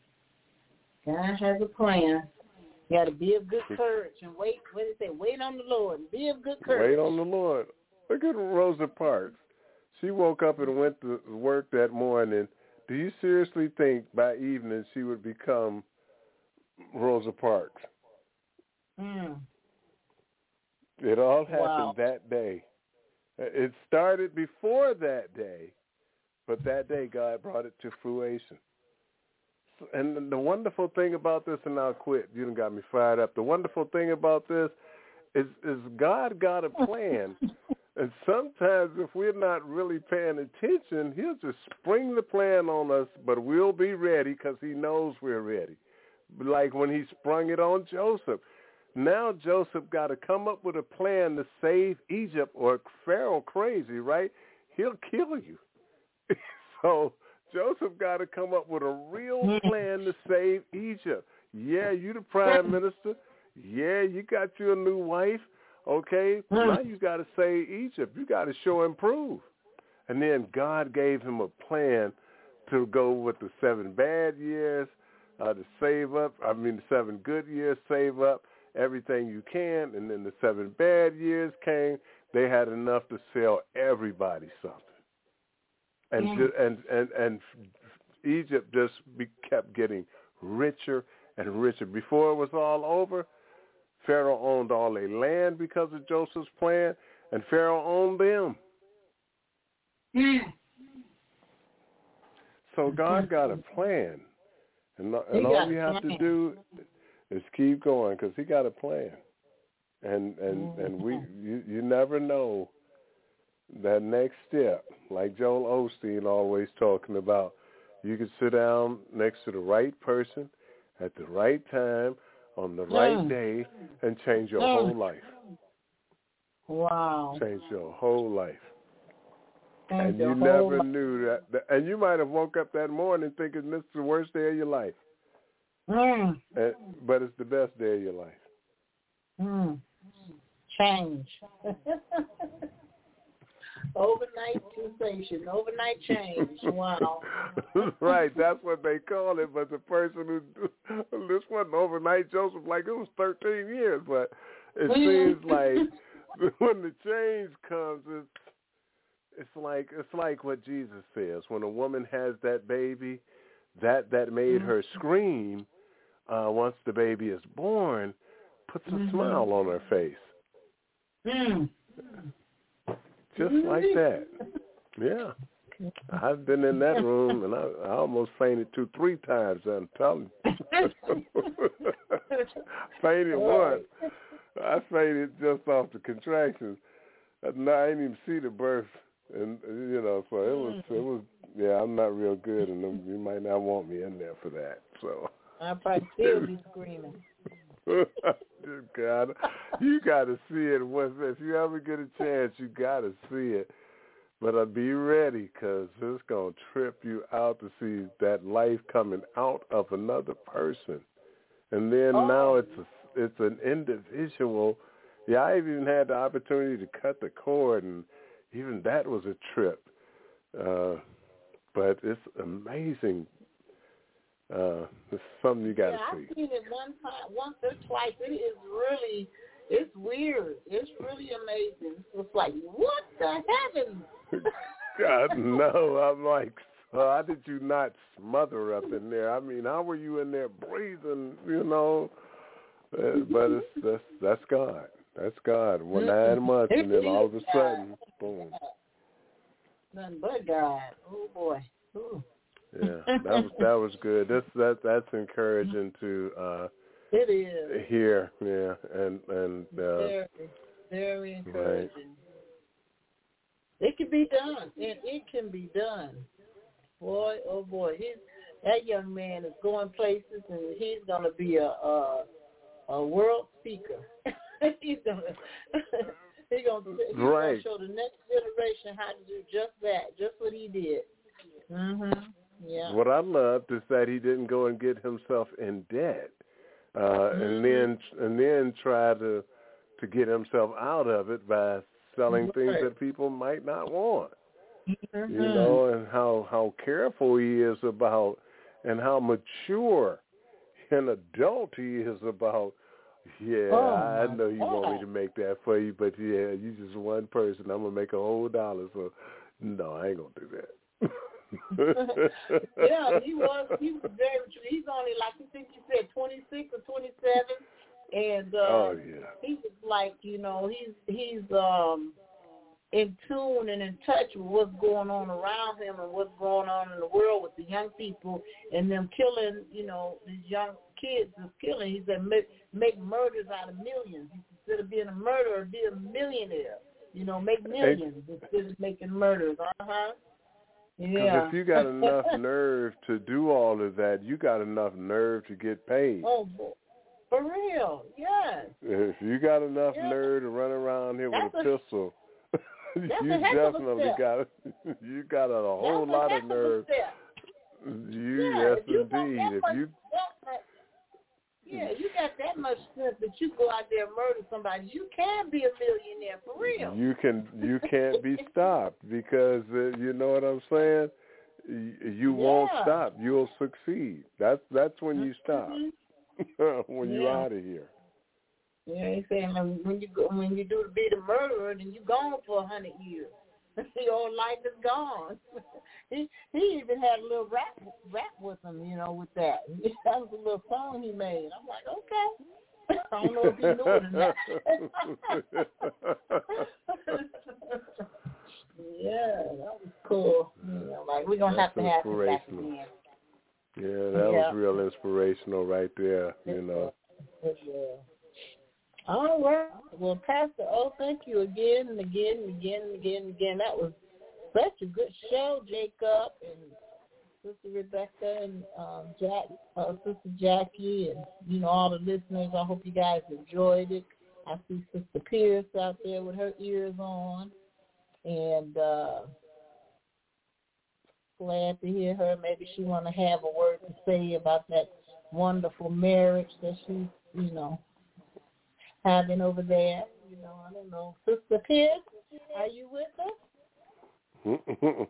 God has a plan. You got to be of good courage and wait. What did it say? Wait on the Lord. Be of good courage. Wait on the Lord. Look at Rosa Parks. She woke up and went to work that morning. Do you seriously think by evening she would become Rosa Parks? Mm. It all happened Wow. that day. It started before that day, but that day God brought it to fruition. And the wonderful thing about this, and I'll quit. You done got me fired up. The wonderful thing about this is, is God got a plan. And sometimes if we're not really paying attention, he'll just spring the plan on us, but we'll be ready because he knows we're ready. Like when he sprung it on Joseph. Now Joseph got to come up with a plan to save Egypt, or Pharaoh crazy, right? He'll kill you. So Joseph got to come up with a real plan to save Egypt. Yeah, you the prime minister. Yeah, you got you a new wife. Okay, now you got to save Egypt. You got to show and prove. And then God gave him a plan to go with the seven bad years, uh, to save up. I mean, the seven good years, save up everything you can. And then the seven bad years came. They had enough to sell everybody something. And Mm. ju- and, and and Egypt just be, kept getting richer and richer. Before it was all over, Pharaoh owned all their land because of Joseph's plan, and Pharaoh owned them. Mm. So God got a plan, and, He and got all you a have plan. to do is keep going because he got a plan. And and Mm-hmm. and we you, you never know that next step, like Joel Osteen always talking about. You can sit down next to the right person at the right time on the right Mm. day and change your Mm. whole life. Wow. Change your whole life. Change And your you whole never life. knew that, that. And you might have woke up that morning thinking this is the worst day of your life. Mm. And, but it's the best day of your life. Mm. Change. Overnight sensation, overnight change. Wow. Right, that's what they call it. But the person who, this wasn't overnight, Joseph, like it was thirteen years. But it seems like when the change comes, it's it's like it's like what Jesus says. When a woman has that baby, that that made her scream. Uh, once the baby is born, puts a Mm-hmm. smile on her face. Mm. Just like that. Yeah. I've been in that room, and I, I almost fainted two, three times, I'm telling you. Fainted once. I fainted just off the contractions. No, I didn't even see the birth. And, you know, so it was, it was, yeah, I'm not real good, and you might not want me in there for that, so. I'll probably still be screaming. God, you got to see it. If you ever get a chance, you got to see it. But uh, be ready because it's going to trip you out to see that life coming out of another person. And then Oh. now it's a, it's an individual. Yeah, I even had the opportunity to cut the cord, and even that was a trip. Uh, but it's amazing. Uh, it's something you got to yeah, see. I've seen it one time, once or twice. It is really, it's weird. It's really amazing. It's like, what the heavens? God, no. I'm like, so how did you not smother up in there? I mean, how were you in there breathing, you know? Uh, but it's, that's that's God. That's God. Well, nine months, and then all of a sudden, boom. Nothing but God. Oh boy. Ooh. Yeah, that was that was good. That's that that's encouraging to uh, it is hear. Yeah, and and uh, very very encouraging. Right. It can be done, and it can be done. Boy, oh boy, he's that young man is going places, and he's gonna be a a, a world speaker. he's gonna he's gonna he's right. gonna show the next generation how to do just that, just what he did. Mhm. Yeah. What I loved is that he didn't go and get himself in debt, uh, mm-hmm. and then and then try to to get himself out of it by selling right. things that people might not want. Mm-hmm. You know, and how how careful he is about, and how mature an adult he is about. Yeah, oh, I know you God. want me to make that for you, but yeah, you just one person. I'm gonna make a whole dollar, so no, I ain't gonna do that. yeah, he was. He was very true. He's only like I think you said twenty-six or twenty-seven, and uh, oh yeah, he's like you know he's he's um in tune and in touch with what's going on around him and what's going on in the world with the young people and them killing. You know, these young kids is killing. He said make, make murders out of millions instead of being a murderer, be a millionaire. You know, make millions hey. instead of making murders. Uh huh. Because yeah. if you got enough nerve to do all of that, you got enough nerve to get paid. Oh, boy. For real, yes. If you got enough yeah. nerve to run around here that's with a, a pistol, you definitely got you got a, a whole that's lot a of nerve. Of you yeah, yes if you indeed. If much, you that, yeah, you got that much strength that you go out there and murder somebody. You can be a millionaire for real. You can you can't be stopped because uh, you know what I'm saying. You, you yeah. won't stop. You'll succeed. That's that's when you stop. Mm-hmm. when yeah. you're out of here. Yeah, he's saying when you go, when you do to be the murderer, then you gone for a hundred years. Your life is gone. he he even had a little rap rap with him, you know, with that. That was a little song he made. I'm like, okay. I don't know if he knew it or not. Yeah, that was cool. You know, like we're gonna That's have to have him back again. Yeah, that yeah. was real inspirational right there. You know. Yeah. All right. Well, Pastor O, thank you again and again and again and again and again. That was such a good show, Jacob and Sister Rebecca and um, Jack, uh, Sister Jackie, and you know all the listeners. I hope you guys enjoyed it. I see Sister Pierce out there with her ears on, and uh, glad to hear her. Maybe she want to have a word to say about that wonderful marriage that she's, you know, having over there. You know, I don't know. Sister Pierce, are you with us?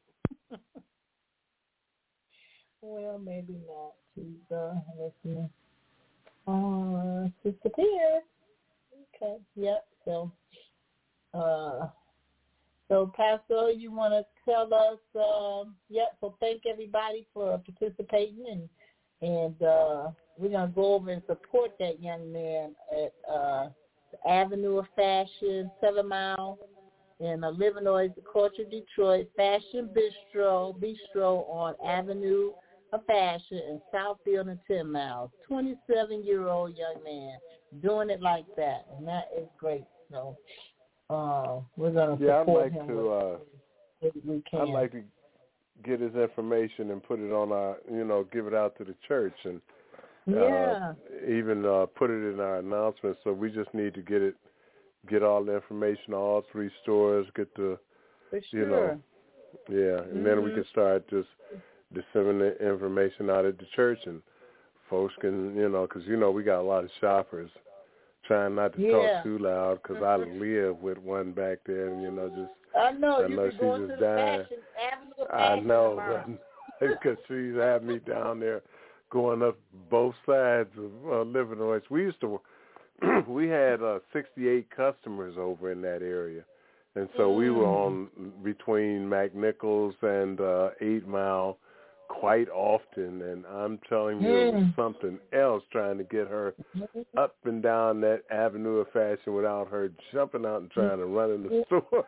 Well, maybe not. She's uh, listening. Uh, Sister Pierce. Okay. Yep. So, uh, so Pastor, you want to tell us? Uh, yep. So thank everybody for participating, and and uh, we're gonna go over and support that young man at uh, the Avenue of Fashion, Seven Mile, in uh, Illinois, the Culture, Detroit, Fashion Bistro, Bistro on Avenue of Fashion in Southfield and Ten Miles. twenty-seven-year-old young man doing it like that, and that is great. So uh, we're going to yeah, support I'd like him to, uh, if we can. I'd like to get his information and put it on our, you know, give it out to the church and yeah. uh, even uh, put it in our announcements. So we just need to get it, get all the information, all three stores, get the, For sure. you know, yeah, and mm-hmm. then we can start just disseminating information out at the church, and folks can, you know, because, you know, we got a lot of shoppers trying not to yeah. talk too loud because mm-hmm. I live with one back there, and, you know, just, I know, I you know can go she's into just the dying. fashion, Avenue of I Fashion know, because she's had me down there going up both sides of uh, Illinois. We used to, we had uh, sixty-eight customers over in that area. And so mm. we were on between McNichols and uh, Eight Mile, quite often, and I'm telling you, it was something else trying to get her up and down that avenue of fashion without her jumping out and trying to run in the store.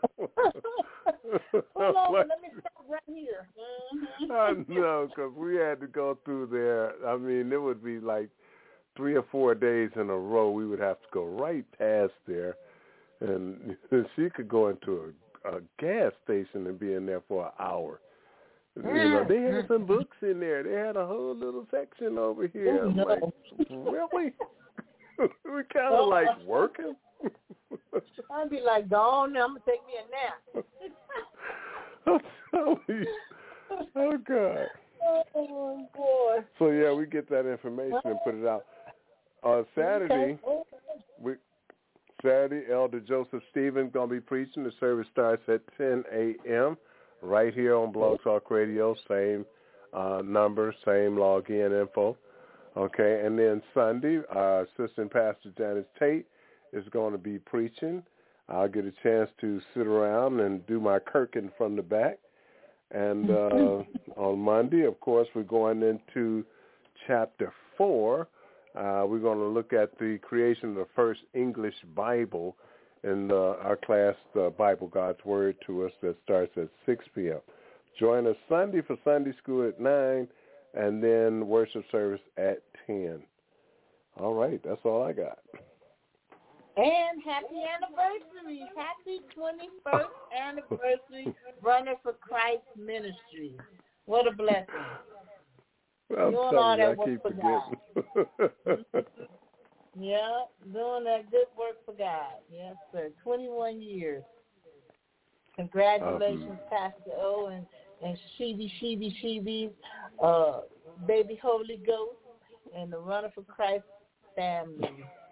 Hold on, like, let me stop right here. Mm-hmm. I know, because we had to go through there. I mean, it would be like three or four days in a row. We would have to go right past there, and she could go into a, a gas station and be in there for an hour. You know, they had some books in there. They had a whole little section over here. I'm like, really? We kind of like working. I'd be like, go on now, I'm going to take me a nap. Oh, God. Oh, boy. So, yeah, we get that information and put it out. Uh, Saturday, we, Saturday, Elder Joseph Stevens going to be preaching. The service starts at ten a.m. right here on Blog Talk Radio, same uh, number, same login info. Okay, and then Sunday, our assistant pastor Janice Tate is going to be preaching. I'll get a chance to sit around and do my kirking from the back. And uh, on Monday, of course, we're going into chapter four. Uh, we're going to look at the creation of the first English Bible in uh, our class, uh, Bible, God's Word to Us, that starts at six p.m. Join us Sunday for Sunday school at nine, and then worship service at ten. All right, that's all I got. And happy anniversary. Happy twenty-first anniversary, Runner for Christ Ministry. What a blessing. I'm doing telling all you, that I work keep for forgetting. God. Yeah, doing that good work for God. Yes, sir. twenty-one years. Congratulations, um, Pastor O and, and Sheeby, Sheeby, Sheeby, uh, Baby Holy Ghost, and the Runner for Christ family.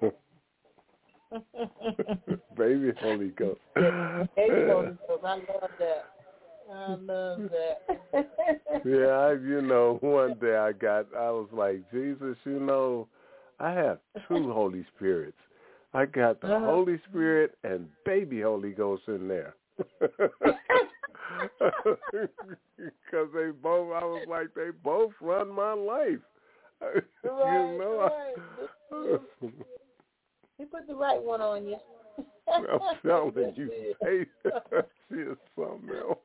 Baby Holy Ghost. Baby Holy Ghost. I love that. I love that. Yeah, I, you know, one day I got, I was like, Jesus, you know, I have two Holy Spirits. I got the uh-huh. Holy Spirit and Baby Holy Ghost in there. Because they both, I was like, they both run my life. Right, you know, right. I, he put the right one on you. I'm telling you, hey, she is something else.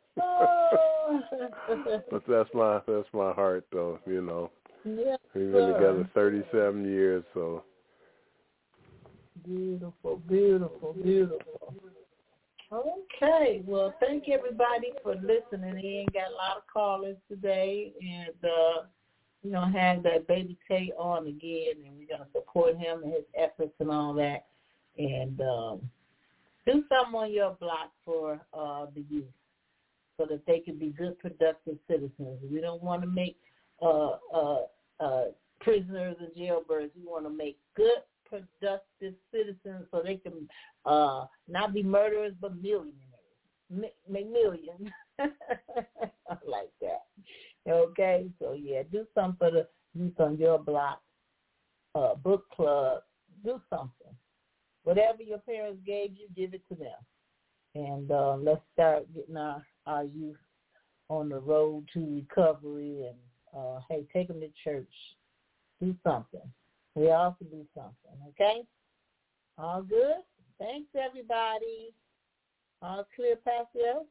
But that's my that's my heart, though. You know, yes, we've been sir. together thirty-seven years, so beautiful, beautiful, beautiful. Okay, well, thank everybody for listening in. Got a lot of callers today, and uh, we're gonna have that Baby Tate on again, and we're gonna support him and his efforts and all that, and um, do something on your block for uh, the youth, so that they can be good, productive citizens. We don't want to make uh, uh, uh, prisoners and jailbirds. We want to make good, productive citizens so they can uh, not be murderers but millionaires, make millions. I like that. Okay, so yeah, do something for the youth on your block, uh, book club, do something. Whatever your parents gave you, give it to them. And uh, let's start getting our, our youth on the road to recovery. And, uh, hey, take them to church. Do something. We all can do something, okay? All good? Thanks, everybody. All clear, Pastor?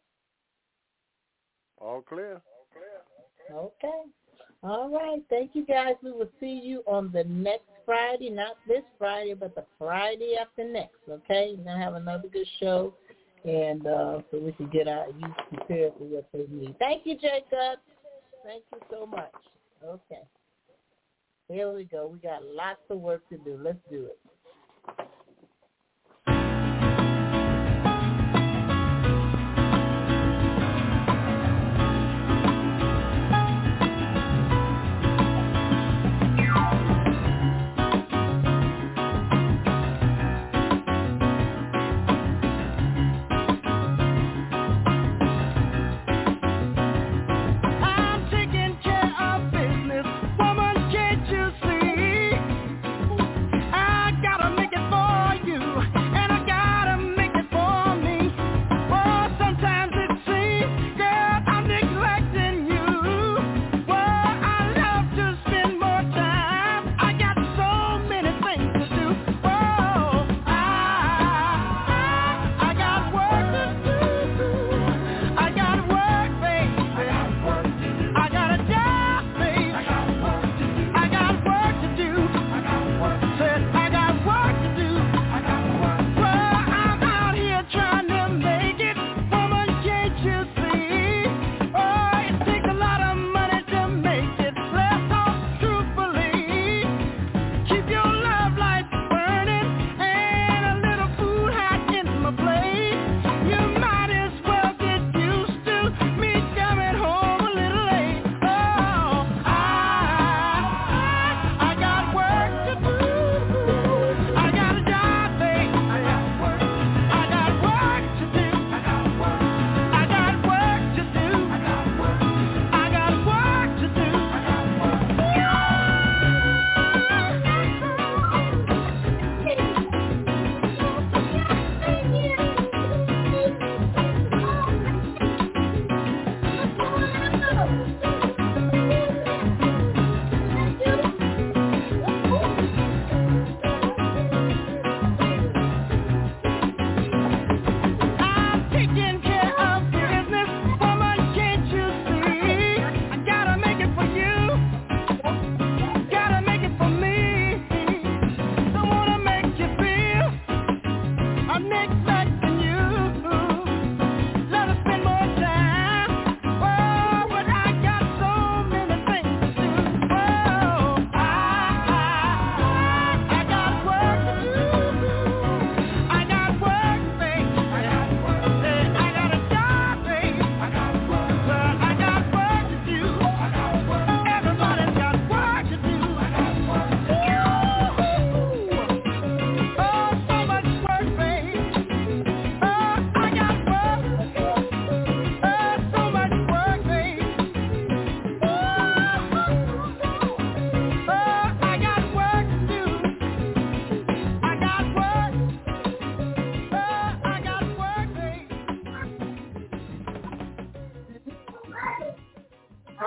all clear. Okay. All right. Thank you, guys. We will see you on the next Friday. Not this Friday, but the Friday after next, okay? We're going to have another good show, and uh, so we can get our youth prepared for what they need. Thank you, Jacob. Thank you so much. Okay. Here we go. We got lots of work to do. Let's do it. I got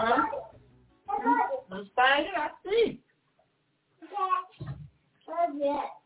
Huh? Let's find it. I see.